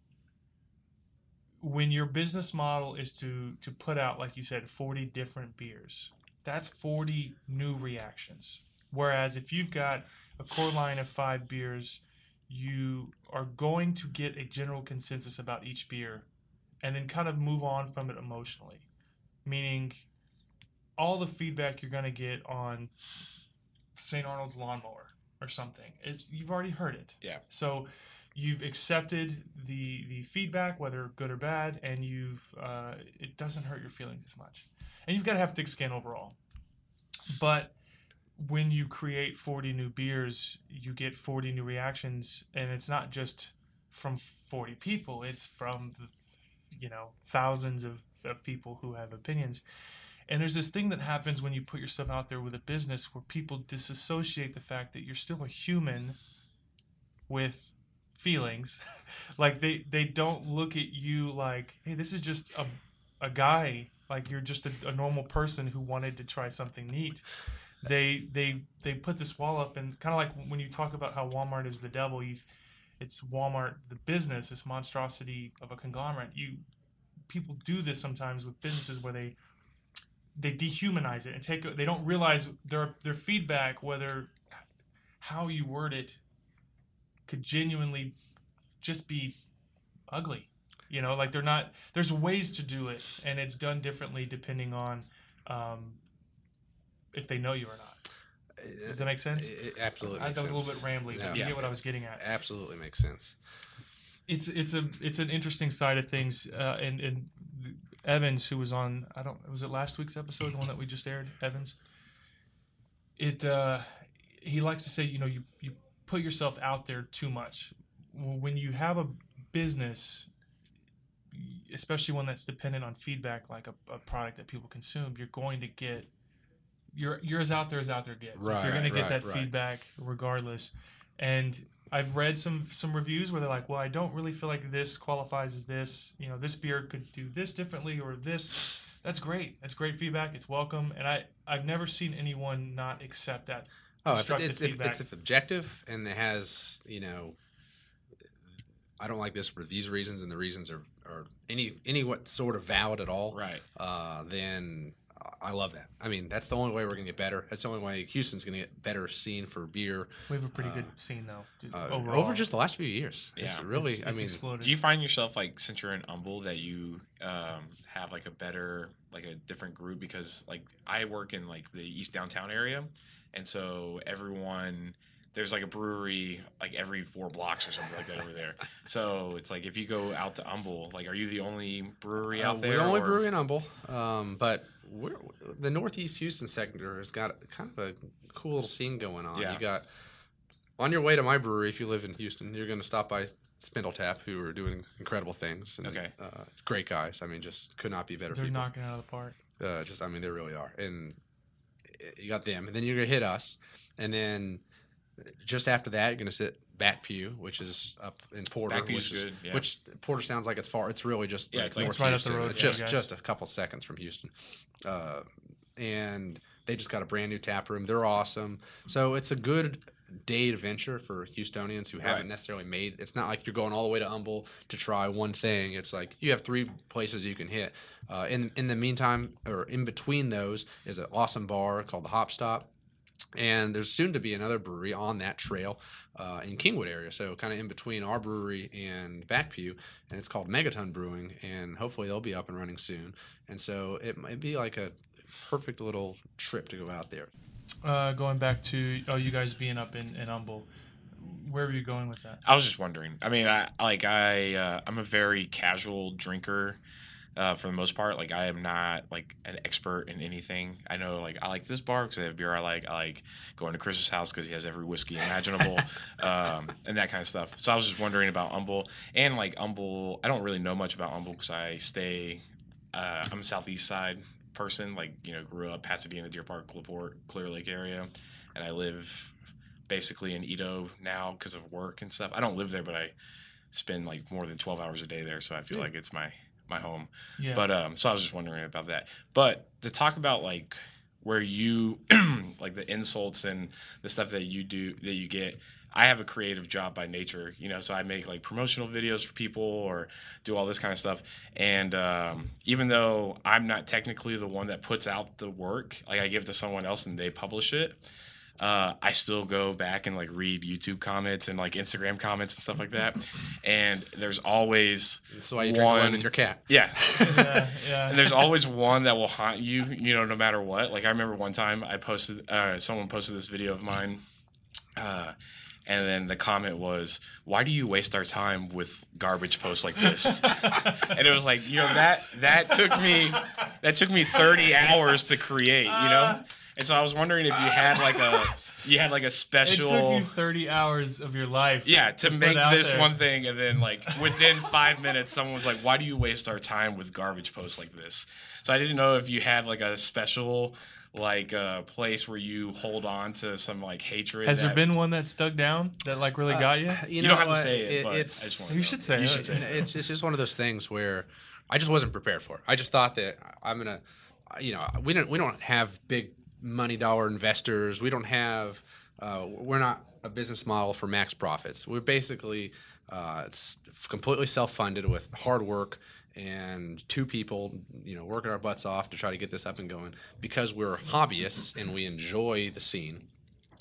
when your business model is to to put out, like you said, forty different beers, that's forty new reactions. Whereas if you've got a core line of five beers, you are going to get a general consensus about each beer and then kind of move on from it emotionally. Meaning all the feedback you're going to get on Saint Arnold's lawnmower or something, it's, you've already heard it. Yeah. So you've accepted the the feedback, whether good or bad, and you've uh, it doesn't hurt your feelings as much. And you've got to have thick skin overall. But when you create forty new beers, you get forty new reactions, and it's not just from forty people; it's from the, you know thousands of, of people who have opinions. And there's this thing that happens when you put yourself out there with a business where people disassociate the fact that you're still a human with feelings. Like they, they don't look at you like, hey, this is just a a guy. Like you're just a, a normal person who wanted to try something neat. They they they put this wall up, and kind of like when you talk about how Walmart is the devil, you, it's Walmart the business, this monstrosity of a conglomerate. You people do this sometimes with businesses where they they dehumanize it and take they don't realize their their feedback, whether how you word it could genuinely just be ugly. You know, like they're not. There's ways to do it, and it's done differently depending on um, if they know you or not. Does that make sense? It, it absolutely. I, makes that was sense. a little bit rambly, but Yeah. you Yeah. get what I was getting at. Absolutely makes sense. It's it's a it's an interesting side of things, uh, and and Evans, who was on, I don't was it last week's episode, the one that we just aired, Evans. It uh, he likes to say, you know, you you put yourself out there too much. When you have a business, especially one that's dependent on feedback, like a, a product that people consume, you're going to get you're you're as out there as out there gets. Like, you're Right, going to get right, that right. feedback regardless. And I've read some some reviews where they're like, well, I don't really feel like this qualifies as this. You know, this beer could do this differently or this. That's great. That's great feedback. It's welcome. And I, I've never seen anyone not accept that Oh, if constructive it's if, feedback. it's objective and it has, you know, I don't like this for these reasons, and the reasons are, are any any what sort of valid at all. Right. Uh, then I love that. I mean, that's the only way we're gonna get better. That's the only way Houston's gonna get better seen for beer. we have a pretty uh, good scene, though, dude, Uh, overall. over just the last few years. It's Yeah. really. It's- I it's mean, exploded. Do you find yourself like since you're in Humble that you um, have like a better like a different group? Because like I work in like the East Downtown area, and so everyone there's like a brewery like every four blocks or something like that over there. So it's like if you go out to Humble, like are you the only brewery Uh, out there? We're the only or- brewery in Humble, um, but we're, the Northeast Houston sector has got kind of a cool little scene going on. Yeah. You got on your way to my brewery, if you live in Houston, you're going to stop by Spindle Tap, who are doing incredible things. And, Okay. uh, great guys. I mean, just could not be better They're people. knocking it out of the park. Uh, just, I mean, they really are. And you got them, and then you're gonna hit us, and then just after that, you're gonna sit Bat Pew, which is up in Porter. Bat Pew's which is, good, yeah. Which Porter sounds like it's far. It's really just Yeah, like it's like- North It's right up the Houston. road It's from you just guys. just a couple seconds from Houston, uh, and they just got a brand new tap room. They're awesome. So it's a good day adventure for Houstonians who haven't Right. necessarily made. It's not like you're going all the way to Humble to try one thing. It's like you have three places you can hit. Uh, in in the meantime, or in between those, is an awesome bar called the Hop Stop. And there's soon to be another brewery on that trail uh, in Kingwood area, so kind of in between our brewery and Back Pew, and it's called Megaton Brewing, and hopefully they'll be up and running soon. And so it might be like a perfect little trip to go out there. Uh, going back to oh, you guys being up in, in Humble, where were you going with that? I was just wondering. I mean, I like I uh, I'm a very casual drinker uh, for the most part. Like I am not like an expert in anything. I know like I like this bar because they have beer I like. I like going to Chris's house because he has every whiskey imaginable um, and that kind of stuff. So I was just wondering about Humble and like Humble. I don't really know much about Humble because I stay. Uh, I'm a Southeast Side person. Like you know, grew up Pasadena, Deer Park, LaPorte, Clear Lake area, and I live basically in Edo now because of work and stuff. I don't live there, but I spend like more than twelve hours a day there, so I feel Yeah. like it's my my home. Yeah, But um, so I was just wondering about that. But to talk about like where you like the insults and the stuff that you do that you get. I have a creative job by nature, you know, so I make like promotional videos for people or do all this kind of stuff. And um, even though I'm not technically the one that puts out the work, like I give it to someone else and they publish it, uh, I still go back and like read YouTube comments and like Instagram comments and stuff like that. And there's always That's why you drink one alone with your cat. yeah. yeah, yeah. And there's always one that will haunt you, you know, no matter what. Like I remember one time I posted, uh, someone posted this video of mine, uh, and then the comment was, "Why do you waste our time with garbage posts like this?" And it was like, you know, that that took me that took me thirty hours to create, you know. And so I was wondering if you had like a you had like a It special. took you thirty hours of your life. Yeah, to, put make out this there. one thing, and then like within five minutes, someone was like, "Why do you waste our time with garbage posts like this?" So I didn't know if you had like a special like uh, place where you hold on to some like hatred. Has there that- been one that's dug down that like really got you? You, don't have to what? say it, but I it's just wanna You know. should say You it. should say it. it's it's just one of those things where I just wasn't prepared for it. I just thought that I'm gonna, you know, we don't we don't have big money dollar investors. We don't have, uh, we're not a business model for max profits. We're basically uh, it's completely self funded with hard work and two people, you know, working our butts off to try to get this up and going because we're hobbyists and we enjoy the scene.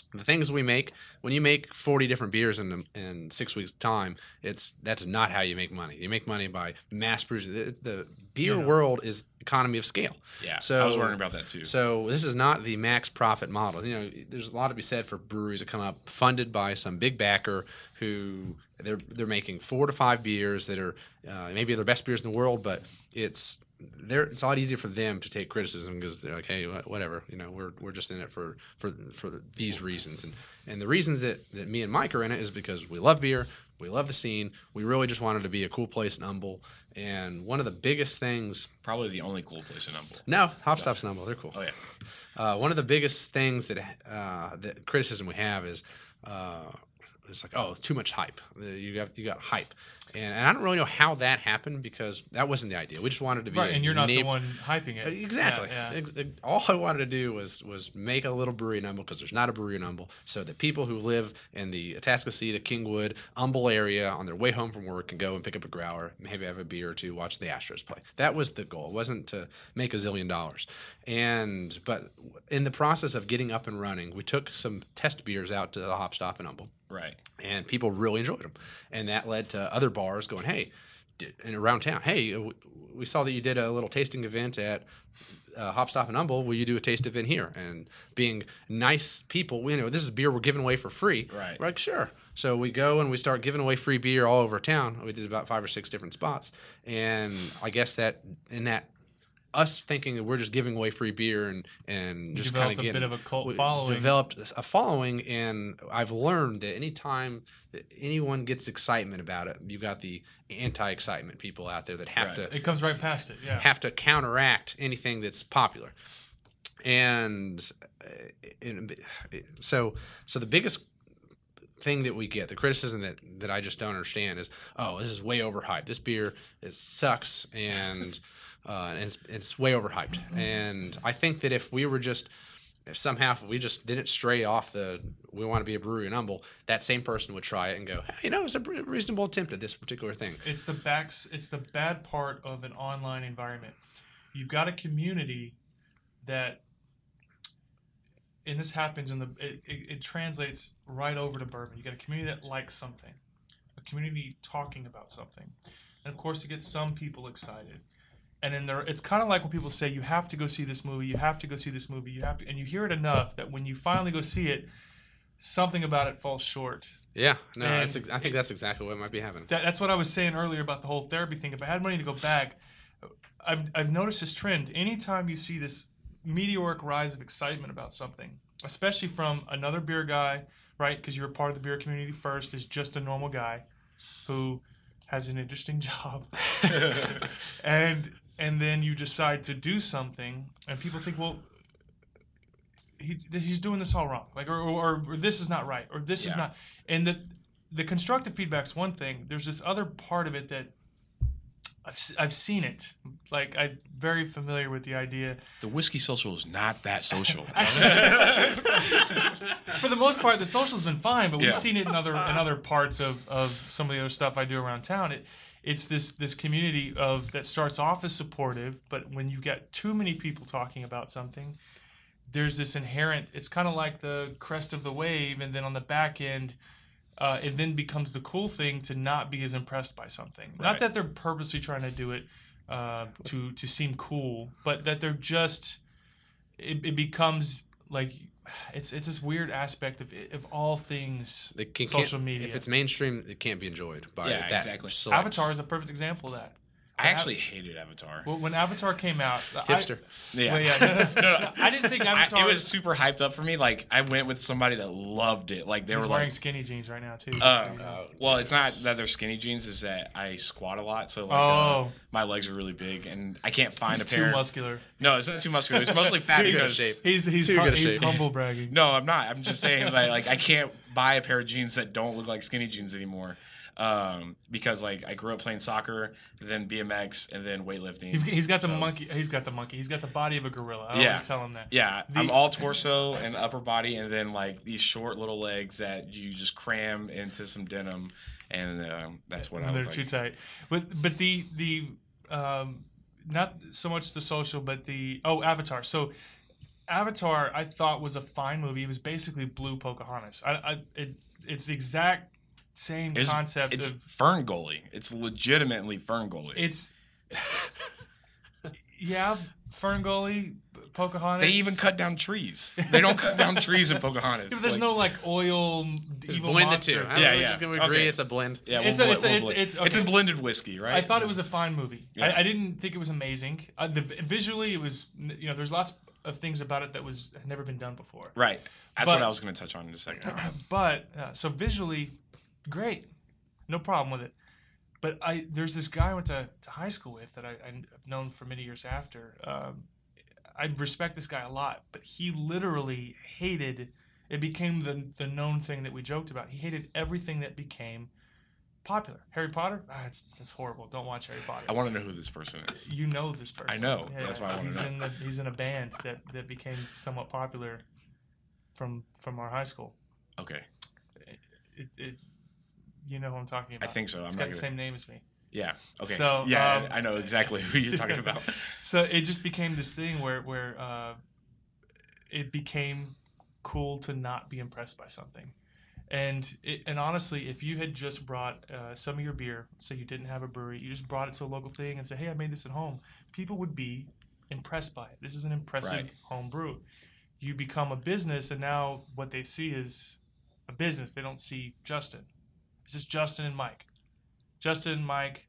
The things we make, when you make forty different beers in in six weeks' time, it's that's not how you make money. You make money by mass producing. The, the beer Yeah. world is economy of scale. Yeah, So I was wondering about that too. So this is not the max profit model. You know, there's a lot to be said for breweries that come up funded by some big backer who they're they're making four to five beers that are uh, maybe their best beers in the world, but it's they're, it's a lot easier for them to take criticism because they're like, hey, whatever, you know, we're we're just in it for for for these reasons, and and the reasons that, that me and Mike are in it is because we love beer, we love the scene, we really just wanted to be a cool place in Humble, and one of the biggest things. Probably the only cool place in Humble. No, Hop Stop's in Humble, they're cool. Oh yeah. Uh, one of the biggest things that uh, the criticism we have is uh, it's like, oh, too much hype. Uh, You got you got hype, and, and I don't really know how that happened because that wasn't the idea. We just wanted to be Right, a and you're not the neigh- one hyping it. Exactly. Yeah, yeah. Ex- ex- All I wanted to do was was make a little brewery in Humble because there's not a brewery in Humble, so that people who live in the Atascocita, Kingwood, Humble area on their way home from work can go and pick up a growler, maybe have a beer or two, watch the Astros play. That was the goal. It wasn't to make a zillion dollars. And but in the process of getting up and running, we took some test beers out to the Hop Stop in Humble. Right. And people really enjoyed them, and that led to other bars going, "Hey," and around town, "Hey, w- we saw that you did a little tasting event at uh, Hop Stop and Humble. Will you do a taste event here?" And being nice people, you know, this is beer we're giving away for free. Right. We're like, sure. So we go and we start giving away free beer all over town. We did about five or six different spots, and I guess that in that. Us thinking that we're just giving away free beer and, and You just developed kind of a getting bit of a cult we following. Developed a following, and I've learned that anytime that anyone gets excitement about it, you got the anti-excitement people out there that have Right. to It comes right past it. Yeah. have to counteract anything that's popular. And, uh, and so so the biggest thing that we get, the criticism that, that I just don't understand is, oh, this is way overhyped. This beer is sucks and uh, and it's, it's way overhyped. And I think that if we were just if somehow if we just didn't stray off the we want to be a brewery in Humble, that same person would try it and go, hey, you know, it's a reasonable attempt at this particular thing. It's the backs. It's the bad part of an online environment. You've got a community that, and this happens in the. It, it, it translates right over to bourbon. You got a community that likes something, a community talking about something, and of course, it gets some people excited. And then there, it's kind of like when people say, "You have to go see this movie. You have to go see this movie. You have to," and you hear it enough that when you finally go see it, something about it falls short. Yeah, no, And that's ex- I think that's exactly what might be happening. That, that's what I was saying earlier about the whole therapy thing. If I had money to go back, I've I've noticed this trend. Anytime you see this meteoric rise of excitement about something, especially from another beer guy, right? Because you're a part of the beer community first, is just a normal guy who has an interesting job, and and then you decide to do something, and people think, well, he he's doing this all wrong, like, or or, or this is not right, or this Yeah. is not, and the the constructive feedback's one thing. There's this other part of it that I've s- I've seen it, like I'm very familiar with the idea. The Whiskey Social is not that social. For the most part, the social's been fine, but we've Yeah. seen it in other in other parts of, of some of the other stuff I do around town. It it's this this community of that starts off as supportive, but when you get too many people talking about something, there's this inherent. It's kind of like the crest of the wave, and then on the back end, uh, it then becomes the cool thing to not be as impressed by something. Not Right. that they're purposely trying to do it uh, to to seem cool, but that they're just. It, it becomes like it's it's this weird aspect of of all things It can, social can't- media. If it's mainstream, it can't be enjoyed by Yeah, that exactly. select- Avatar is a perfect example of that. I actually hated Avatar. Well, when Avatar came out, Hipster. I, Yeah. well, yeah, No, no. I didn't think I, Avatar it was super hyped up for me. Like I went with somebody that loved it. Like they He's were wearing like, skinny jeans right now too. uh, so, you know. well, it's not that they're skinny jeans. Is that I squat a lot, so like uh, Oh. my legs are really big, and I can't find He's a pair. too muscular. No, it's not too muscular. It's mostly fat Too good because shape. He's he's Too hum- good a he's shape. humble bragging. No, I'm not. I'm just saying that like I can't buy a pair of jeans that don't look like skinny jeans anymore. Um, because like I grew up playing soccer, then B M X, and then weightlifting. He's, he's got the So- monkey. He's got the monkey. He's got the body of a gorilla. I Yeah. always tell him that. Yeah, The- I'm all torso and upper body, and then like these short little legs that you just cram into some denim, and um, that's what I They're was too like. tight. But but the the um, not so much the social, but the oh Avatar. So Avatar, I thought was a fine movie. It was basically Blue Pocahontas. I, I it, it's the exact same It's, concept it's of Fern Gully. It's legitimately Fern Gully. it's. Yeah, Ferngully, Pocahontas. They even cut down trees. They don't cut down trees in Pocahontas. Yeah, but there's Like- no like oil It's evil blend monster. it too. I Yeah, yeah, yeah. Just gonna agree, Okay. it's a blend. Yeah, It's we'll a- bl- it's a- we'll it's- bl- it's- it's a okay. blended whiskey, right? I thought it was a fine movie. Yeah. I, I didn't think it was amazing. Uh, the visually, it was you know there's lots of things about it that was had never been done before. Right. That's But- what I was going to touch on in a second. But uh, so visually, great, no problem with it. But I there's this guy I went to, to high school with that I, I've known for many years after. Um, I respect this guy a lot, but he literally hated. It became the the known thing that we joked about. He hated everything that became popular. Harry Potter, ah, it's it's horrible. Don't watch Harry Potter. I want to know who this person is. You know this person. I know. That's why I wanna he's know. in the he's in a band that, that became somewhat popular from from our high school. Okay. It, it you know who I'm talking I about. think so. I'm It's not got gonna... the same name as me. Yeah. Okay. So, yeah, um, I I know exactly who you're talking about. So it just became this thing where where uh, it became cool to not be impressed by something. And it, and honestly, if you had just brought uh, some of your beer, say you didn't have a brewery, you just brought it to a local thing and say, "Hey, I made this at home," people would be impressed by it. This is an impressive Right. home brew. You become a business, and now what they see is a business. They don't see Justin. It's just Justin and Mike. Justin and Mike.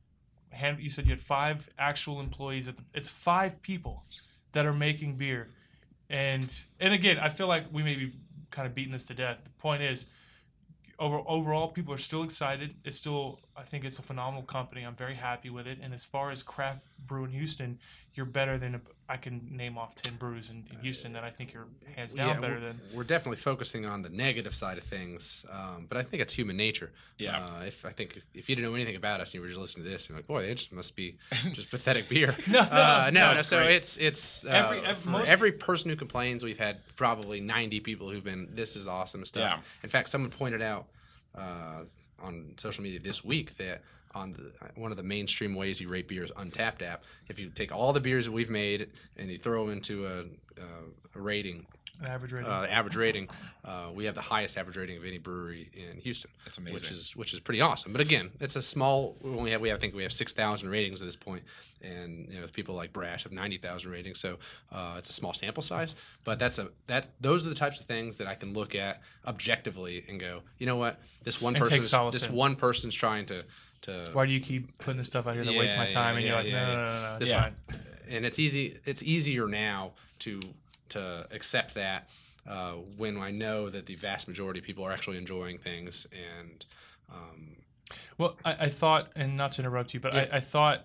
Hand, you said you had five actual employees. At the, it's five people that are making beer, and and again, I feel like we may be kind of beating this to death. The point is, over overall, people are still excited. It's still, I think, it's a phenomenal company. I'm very happy with it. And as far as craft brew in Houston, you're better than I can name off ten brews in, in Houston that I think you're hands down Yeah, better we're, than. we're definitely focusing on the negative side of things, um, but I think it's human nature. Yeah. Uh, if I think if you didn't know anything about us and you were just listening to this, you're like, boy, it just must be just pathetic beer. No, no, uh, no, no, no. it's So great. it's it's uh, Every- ev- for most- every person who complains, we've had probably ninety people who've been, this is awesome stuff. Yeah. In fact, someone pointed out uh, on social media this week that on the, one of the mainstream ways you rate beer is Untapped app. If you take all the beers that we've made and you throw them into a, uh, a rating, An average rating. uh, the average rating, uh, we have the highest average rating of any brewery in Houston. That's amazing. Which is which is pretty awesome. But again, it's a small. We only have we have, I think we have six thousand ratings at this point, and you know people like Brash have ninety thousand ratings. So uh, it's a small sample size. But that's a that those are the types of things that I can look at objectively and go, you know what, this one And take person, solace this in. one person's trying to to. Why do you keep putting this stuff out here that wastes my Yeah, time? yeah, and you're yeah, like, yeah, no, yeah. no, no, no, no, it's Yeah. fine. And it's easy. It's easier now to to accept that uh, when I know that the vast majority of people are actually enjoying things. And um, Well, I, I thought, and not to interrupt you, but Yeah. I, I thought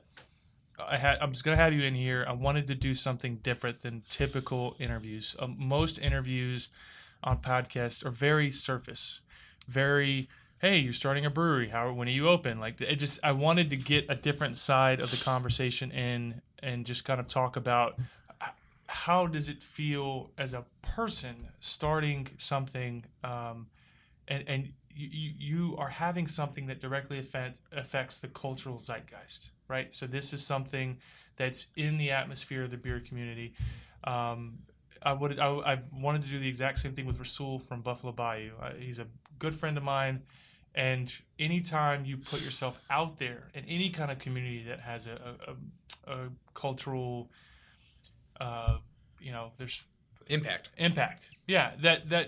I had I was going to have you in here. I wanted to do something different than typical interviews. Um, most interviews on podcasts are very surface, very. Hey, you're starting a brewery. How? When are you open? Like it just. I wanted to get a different side of the conversation in, and just kind of talk about h- how does it feel as a person starting something, um, and and you, you you are having something that directly affect, affects the cultural zeitgeist, right? So this is something that's in the atmosphere of the beer community. Um, I would I, I've wanted to do the exact same thing with Rasul from Buffalo Bayou. Uh, he's a good friend of mine. And anytime you put yourself out there in any kind of community that has a, a, a, a cultural, uh, you know, there's impact. impact. Yeah, that that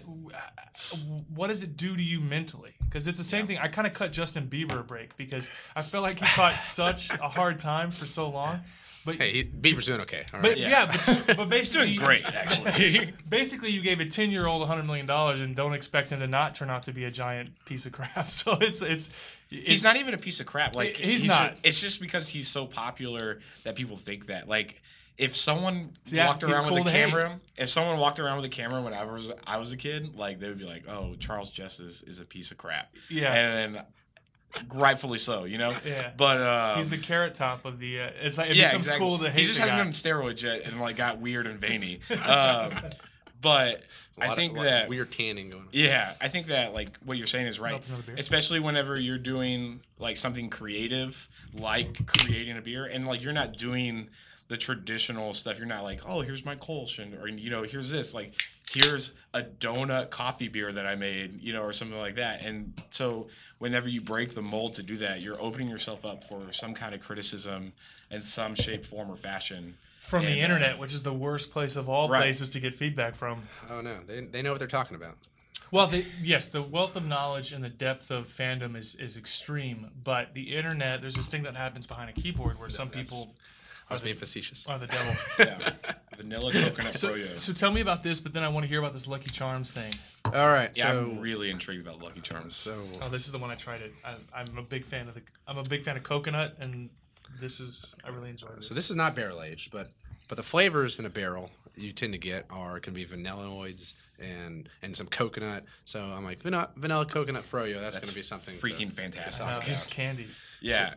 what does it do to you mentally? Because it's the same thing. I kind of cut Justin Bieber a break because I felt like he caught such a hard time for so long. But Hey, he, Bieber's doing okay. All but right. yeah, Yeah. but, but He's basically doing great, actually. basically you gave a ten year old a hundred million dollars and don't expect him to not turn out to be a giant piece of crap. So it's it's, it's He's not even a piece of crap. Like He's not. Just, it's just because he's so popular that people think that. Like if someone Yeah, walked he's around cool with a to hate. camera, if someone walked around with a camera when I was I was a kid, like they would be like, "Oh, Charles Justice is a piece of crap." Yeah. and then rightfully so, you know. Yeah. But um, he's the carrot top of the. Uh, it's like it yeah, becomes exactly. cool to hate. He just the hasn't guy. been on steroids yet and like got weird and veiny. Um, but A lot I of- think a lot of that weird tanning going on. yeah, I think that like what you're saying is right. Open another beer. Especially whenever you're doing like something creative, like creating a beer, and like you're not doing the traditional stuff. You're not like, oh, here's my Kolsch, and or you know, here's this. Like, here's a donut coffee beer that I made, you know, or something like that. And so whenever you break the mold to do that, you're opening yourself up for some kind of criticism in some shape, form, or fashion. From and, the internet, uh, which is the worst place of all right. places to get feedback from. Oh no, they they know what they're talking about. Well, they, yes, the wealth of knowledge and the depth of fandom is, is extreme, but the internet, there's this thing that happens behind a keyboard where some That's, people I was being facetious. are the devil. Yeah. Vanilla coconut So, froyo. so tell me about this, but then I want to hear about this Lucky Charms thing. All right, Yeah, so I'm really intrigued about Lucky Charms. so Oh, this is the one I tried it. I, I'm a big fan of the. I'm a big fan of coconut, and this is I really enjoy this. so this is not barrel aged, but but the flavors in a barrel you tend to get are can be vanilloids and and some coconut. So I'm like vanilla, vanilla coconut froyo. That's, That's going to be something freaking to, fantastic. No, Okay. it's candy. Yeah.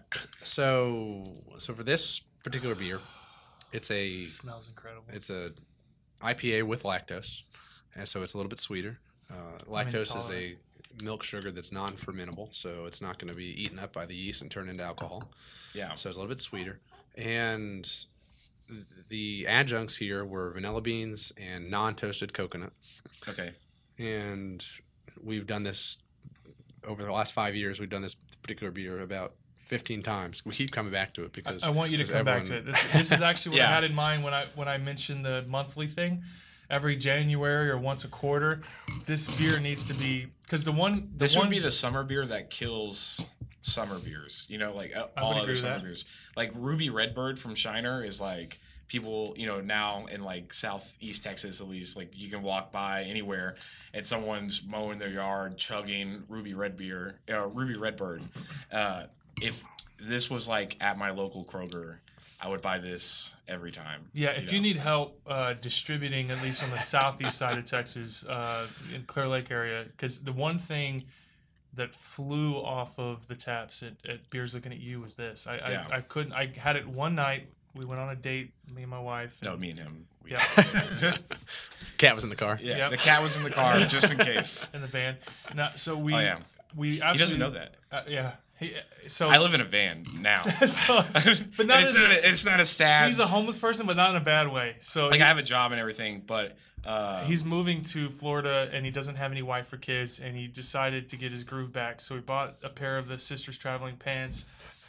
So so for this particular beer, it's a It smells incredible. it's a I P A with lactose, and so it's a little bit sweeter. Uh, lactose is a milk sugar that's non-fermentable, so it's not going to be eaten up by the yeast and turned into alcohol. Yeah. So it's a little bit sweeter. And th- the adjuncts here were vanilla beans and non-toasted coconut. Okay. And we've done this over the last five years. We've done this particular beer about fifteen times. We keep coming back to it because I, I want you to because come back to everyone- it. This, this is actually what I Yeah. had in mind when I when I mentioned the monthly thing. Every January or once a quarter, this beer needs to be because the one the This one would be the summer beer that kills summer beers. You know, like uh, I all would other agree with summer that. beers. Like Ruby Redbird from Shiner is like people, you know, now in like southeast Texas at least, like you can walk by anywhere and someone's mowing their yard, chugging Ruby Red beer, uh, Ruby Redbird. Uh, if this was like at my local Kroger, I would buy this every time. Yeah, if you know? need help uh, distributing, at least on the southeast side of Texas, uh, in Clear Lake area, because the one thing that flew off of the taps at, at Beers Looking at You was this. I, Yeah. I I couldn't. I had it one night. We went on a date, me and my wife. No, and- me and him. We, Yeah. Cat was in the car. yeah. Yep. The cat was in the car just in case. in the van. Now, so we. Oh yeah. We He absolutely, doesn't know that. Uh, yeah. He, so I live in a van now. so, but but not it's, in- not a, it's not a sad. he's a homeless person, but not in a bad way. So like he- I have a job and everything, but uh, he's moving to Florida and he doesn't have any wife or kids, and he decided to get his groove back. So he bought a pair of the Sisters Traveling Pants,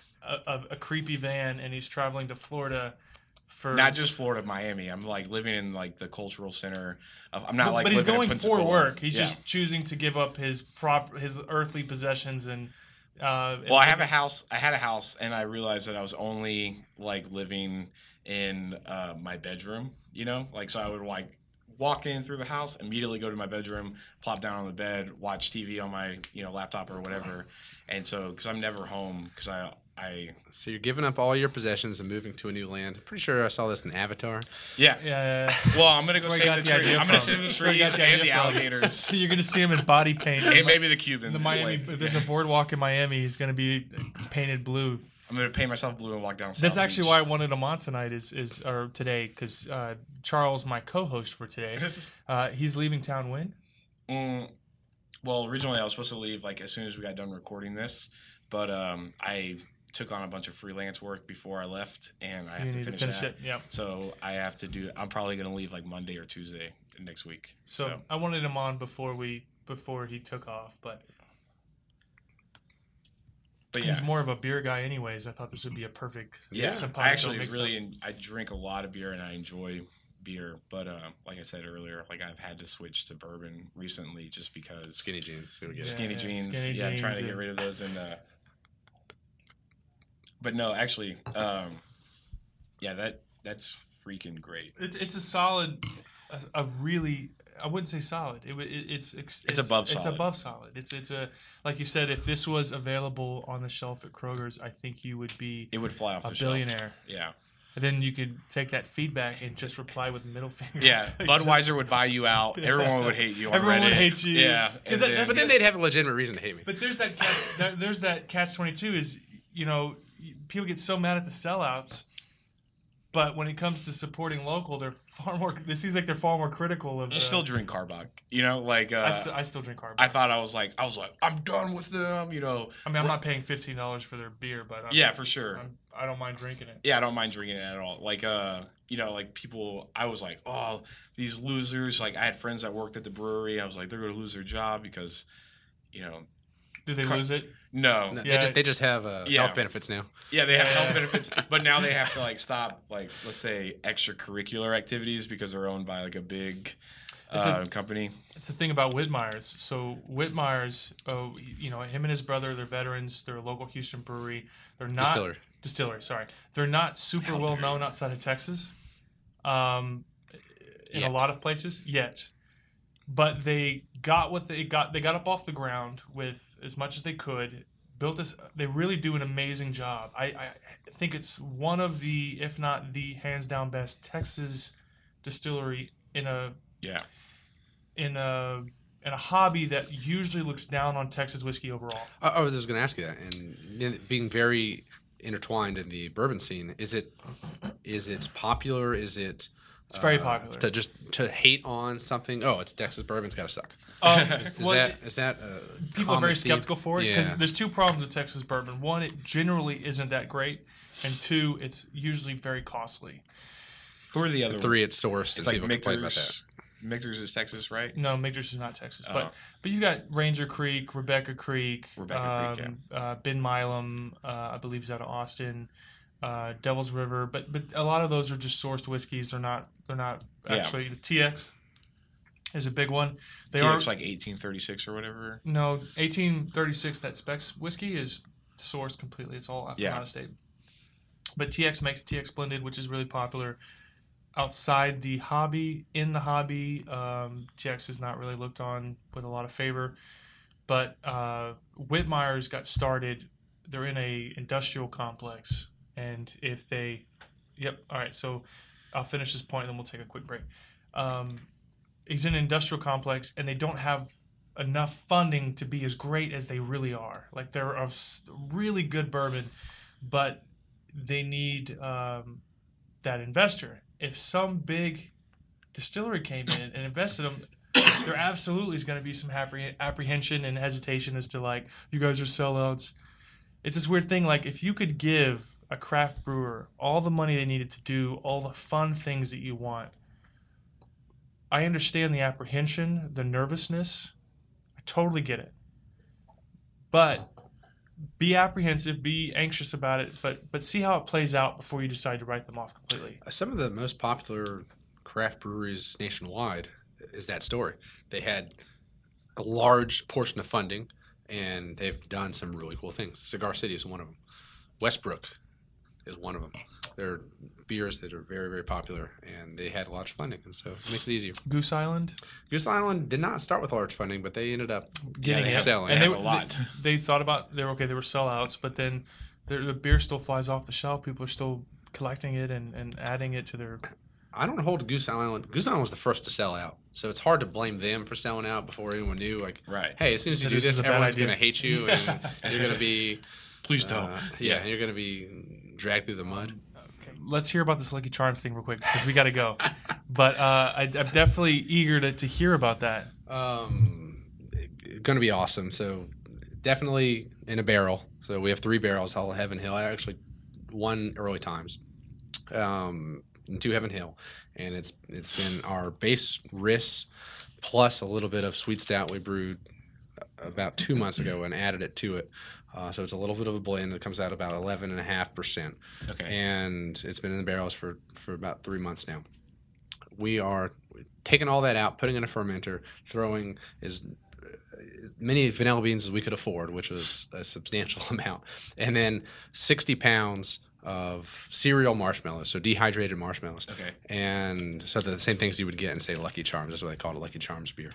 a, a, a creepy van, and he's traveling to Florida for not just Florida, Miami. I'm like living in like the cultural center of. I'm not But, like. but he's living going in for Pensacola. work. He's Yeah. just choosing to give up his prop, his earthly possessions, and. Uh, and Well, I have a house. I had a house, and I realized that I was only like living in uh, my bedroom. You know, like so I would like walk in through the house, immediately go to my bedroom, plop down on the bed, watch T V on my you know laptop or whatever. And so, because I'm never home, because I I So you're giving up all your possessions and moving to a new land. Pretty sure I saw this in Avatar. yeah. Yeah, yeah, Well, I'm gonna go That's where you save the got the tree. idea I'm gonna from. save the That's where you got trees the and idea the from. alligators. So you're gonna see him in body paint. And maybe the Cubans. the Miami. like, If there's a boardwalk in Miami, he's gonna be painted blue. I'm gonna paint myself blue and walk down. That's South actually Beach. why I wanted him on tonight. Is is or today because uh, Charles, my co-host for today, This is- uh, he's leaving town when? Mm, well, originally I was supposed to leave like as soon as we got done recording this, but um, I took on a bunch of freelance work before I left, and I have You to need finish, to finish that. it. Yeah. So I have to do. I'm probably gonna leave like Monday or Tuesday next week. So, So, I wanted him on before we before he took off, but but yeah, he's more of a beer guy, anyways. I thought this would be a perfect. yeah. simpatico I actually mix-up. really I drink a lot of beer and I enjoy beer, but uh, like I said earlier, like I've had to switch to bourbon recently just because Skinny jeans. Here we go. Yeah. skinny jeans. skinny yeah, I'm trying jeans to get and- rid of those and. Uh, but no, actually, um, yeah, that that's freaking great. It's it's a solid, a, a really. I wouldn't say solid. It, it it's, it's It's above It's solid. above solid. It's it's a like you said. If this was available on the shelf at Kroger's, I think you would be It would fly off a the shelf. billionaire. Yeah. And then you could take that feedback and just reply with middle fingers. Yeah, Like, Budweiser would buy you out. Yeah. Everyone would hate you. On Everyone would Reddit. hate you. Yeah, Because and that- then- that's But then they'd have a legitimate reason to hate me. But there's that catch. that, there's that catch twenty two. Is you know people get so mad at the sellouts, But when it comes to supporting local, they're far more. It seems like they're far more critical of. I The, still drink Carbach. You know, like uh, I, st- I still drink Carbach. I thought I was like I was like I'm done with them. You know. I mean, I'm not paying fifteen dollars for their beer, but I'm, Yeah, for sure. I'm, I don't mind drinking it. Yeah, I don't mind drinking it at all. Like, uh, you know, like people, I was like, oh, these losers. Like, I had friends that worked at the brewery. I was like, they're going to lose their job because, you know, Did they Car- lose it? no. No, Yeah. They just they just have uh, Yeah. health benefits now. Yeah, they have Yeah. health benefits, but now they have to like stop, like, let's say, extracurricular activities because they're owned by like a big It's a- uh, company. It's the thing about Whitmire's. So Whitmire's, oh, you know, him and his brother, they're veterans. They're a local Houston brewery. They're not Distiller. Distillery. Sorry, they're not super How well dare known outside of Texas, um, in Yet. a lot of places yet. But they got what they got. They got up off the ground with as much as they could. Built this. They really do an amazing job. I, I think it's one of the, if not the hands down best Texas distillery in a Yeah. in a in a hobby that usually looks down on Texas whiskey overall. I, I was just going to ask you that, and in- being very intertwined in the bourbon scene, is it is it popular? Is it? It's very uh, popular. To just to hate on something. Oh, it's Texas bourbon's got to suck. Um, Is well, that is that uh, people are common very theme? skeptical for it because Yeah. there's two problems with Texas bourbon. One, it generally isn't that great, and two, it's usually very costly. Who are the other Three, it's sourced. It's and like people complain about that. Michter's. Michter's is Texas, right? No, Michter's is not Texas, Oh. but but you got Ranger Creek, Rebecca Creek, Rebecca Creek, um, uh, Ben Milam, uh, I believe is out of Austin, uh, Devil's River, but but a lot of those are just sourced whiskeys. They're not they're not Yeah. actually. The T X is a big one. They T X are like eighteen thirty-six or whatever. no eighteen thirty-six. That Specs whiskey is sourced completely. It's all from Yeah. out of state. But T X makes T X blended, which is really popular. Outside the hobby, in the hobby, um, T X is not really looked on with a lot of favor. But uh, Whitmire's got started. They're in a industrial complex, and if they, yep, all right. So I'll finish this point, and then we'll take a quick break. Um, he's in an industrial complex, and they don't have enough funding to be as great as they really are. Like they're a s- really good bourbon, but they need um, that investor. If some big distillery came in and invested them, there absolutely is going to be some appreh- apprehension and hesitation as to like, you guys are sellouts. It's this weird thing. Like if you could give a craft brewer all the money they needed to do all the fun things that you want, I understand the apprehension, the nervousness. I totally get it. But be apprehensive, be anxious about it, but but see how it plays out before you decide to write them off completely. Some of the most popular craft breweries nationwide is that story. They had a large portion of funding, and they've done some really cool things. Cigar City is one of them. Westbrook is one of them. They're beers that are very, very popular, and they had a large funding, and so it makes it easier. Goose Island, Goose Island did not start with large funding, but they ended up getting they it, have- selling. and they they, have were- a lot. They, they thought about they were okay. They were sellouts, but then the, the beer still flies off the shelf. People are still collecting it and, and adding it to their. I don't hold Goose Island. Goose Island was the first to sell out, so it's hard to blame them for selling out before anyone knew. Like, Right. hey, as soon as you So do this this, is a bad everyone's idea. going to hate you, and you're going to be Please don't. uh, yeah, and you're going to be dragged through the mud. Okay, let's hear about this Lucky Charms thing real quick because we got to go. But uh, I, I'm definitely eager to, to hear about that. Um, going to be awesome. So definitely in a barrel. So we have three barrels: Hall Heaven Hill. I actually one early times, um, and two Heaven Hill, and it's it's been our base Riss plus a little bit of sweet stout we brewed about two months ago and added it to it. Uh, so it's a little bit of a blend. It comes out about eleven and a half percent, Okay. and it's been in the barrels for for about three months now. We are taking all that out, putting in a fermenter, throwing as, as many vanilla beans as we could afford, which was a substantial amount, and then sixty pounds of cereal marshmallows, so dehydrated marshmallows. Okay. And so the same things you would get in, say, Lucky Charms. That's what they call it, Lucky Charms beer.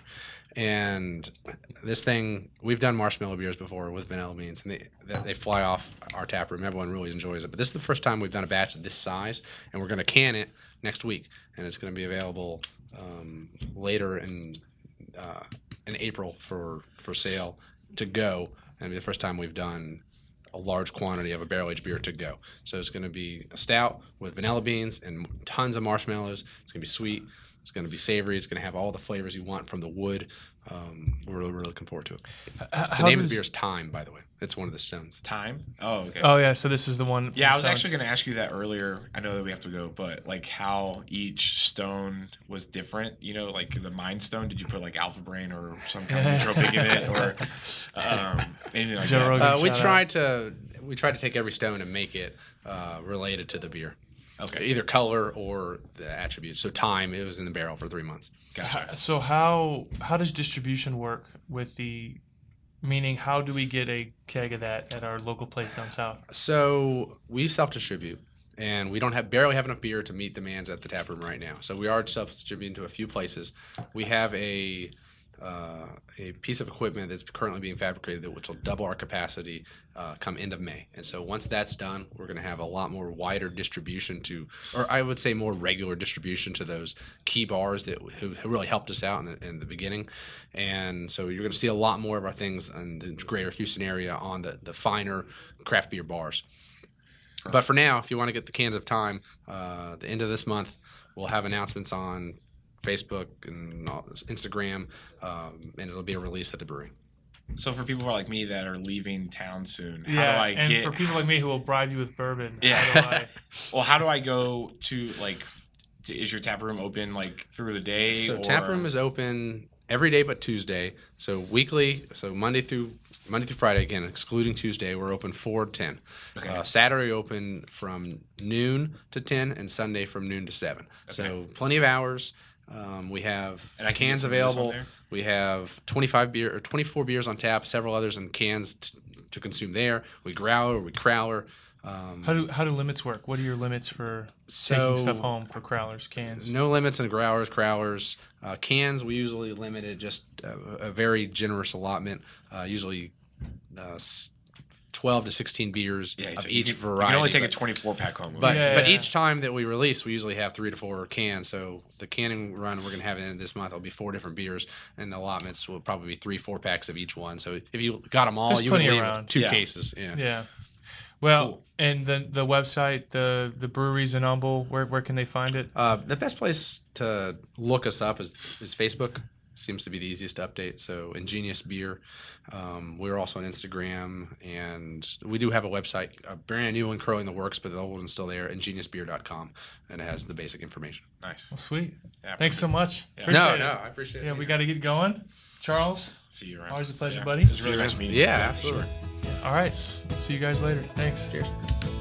And this thing, we've done marshmallow beers before with vanilla beans, and they they, they fly off our tap room. Everyone really enjoys it. But this is the first time we've done a batch of this size, and we're going to can it next week, and it's going to be available um, later in uh, in April for for sale to go. And it'll be the first time we've done a large quantity of a barrel-aged beer to go. So it's going to be a stout with vanilla beans and tons of marshmallows. It's going to be sweet. It's going to be savory. It's going to have all the flavors you want from the wood. Um, we're really, really looking forward to it. H- The how name does- of the beer is Time, by the way. It's one of the stones. Time? Oh, okay. Oh yeah, so this is the one. Yeah, I was sounds- actually going to ask you that earlier. I know that we have to go, but like how each stone was different. You know, like the Mind Stone. Did you put like Alpha Brain or some kind of nootropic in it, or um, anything like Joe that? Rogan. Uh, we shout tried to we tried to take every stone and make it uh, related to the beer. Okay, Either color or the attributes. So Time, it was in the barrel for three months. gotcha. H- So how how does distribution work with the? Meaning, how do we get a keg of that at our local place down south? So we self-distribute, and we don't have barely have enough beer to meet demands at the tap room right now. So we are self-distributing to a few places. We have a uh, a piece of equipment that's currently being fabricated that which will double our capacity uh, come end of May. And so once that's done, we're going to have a lot more wider distribution to, or I would say more regular distribution to those key bars that who, who really helped us out in the, in the beginning. And so you're going to see a lot more of our things in the greater Houston area on the, the finer craft beer bars. But for now, if you want to get the cans of Time, uh, the end of this month, we'll have announcements on Facebook and all this, Instagram, um, and it'll be a release at the brewery. So for people like me that are leaving town soon, how yeah, do I and get? for people like me who will bribe you with bourbon, Yeah. how do I? well, how do I go to like? t- Is your tap room open like through the day? So or? tap room is open every day but Tuesday. So weekly, so Monday through Monday through Friday again, excluding Tuesday, we're open four to ten. Okay. Uh, Saturday open from noon to ten, and Sunday from noon to seven. So plenty of hours. Um, we have And I can cans get some of this on available. there? We have twenty-five beer or twenty-four beers on tap, several others in cans t- to consume there. We growler, we crowler. Um, How do how do limits work? What are your limits for So- taking stuff home for crowlers, cans? No limits in growlers, crowlers. Uh, cans, we usually limit it just a, a very generous allotment, uh, usually uh, s- twelve to sixteen beers Yeah, of so you each can, variety. You can only take but, a twenty-four pack home. But, Yeah. but each time that we release, we usually have three to four cans. So the canning run we're going to have in this month will be four different beers, and the allotments will probably be three, four packs of each one. So if you got them all, There's you would plenty leave around. with two Yeah. cases. Yeah. Yeah. Well, Cool. and the the website, the the breweries in Humble, where where can they find it? Uh, the best place to look us up is, is Facebook. Seems to be the easiest to update. So Ingenious Beer. Um, we're also on Instagram, and we do have a website, a brand new one currently in the works, but the old one's still there, ingenious beer dot com, and it has the basic information. Nice. Well, sweet. Yeah, Thanks so much. Yeah. Appreciate no, it. no, I appreciate it. Yeah, we got to get going. Charles, See you around. always a pleasure, Yeah. buddy. It was really nice meeting you. Yeah, absolutely. All right. See you guys later. Thanks. Cheers.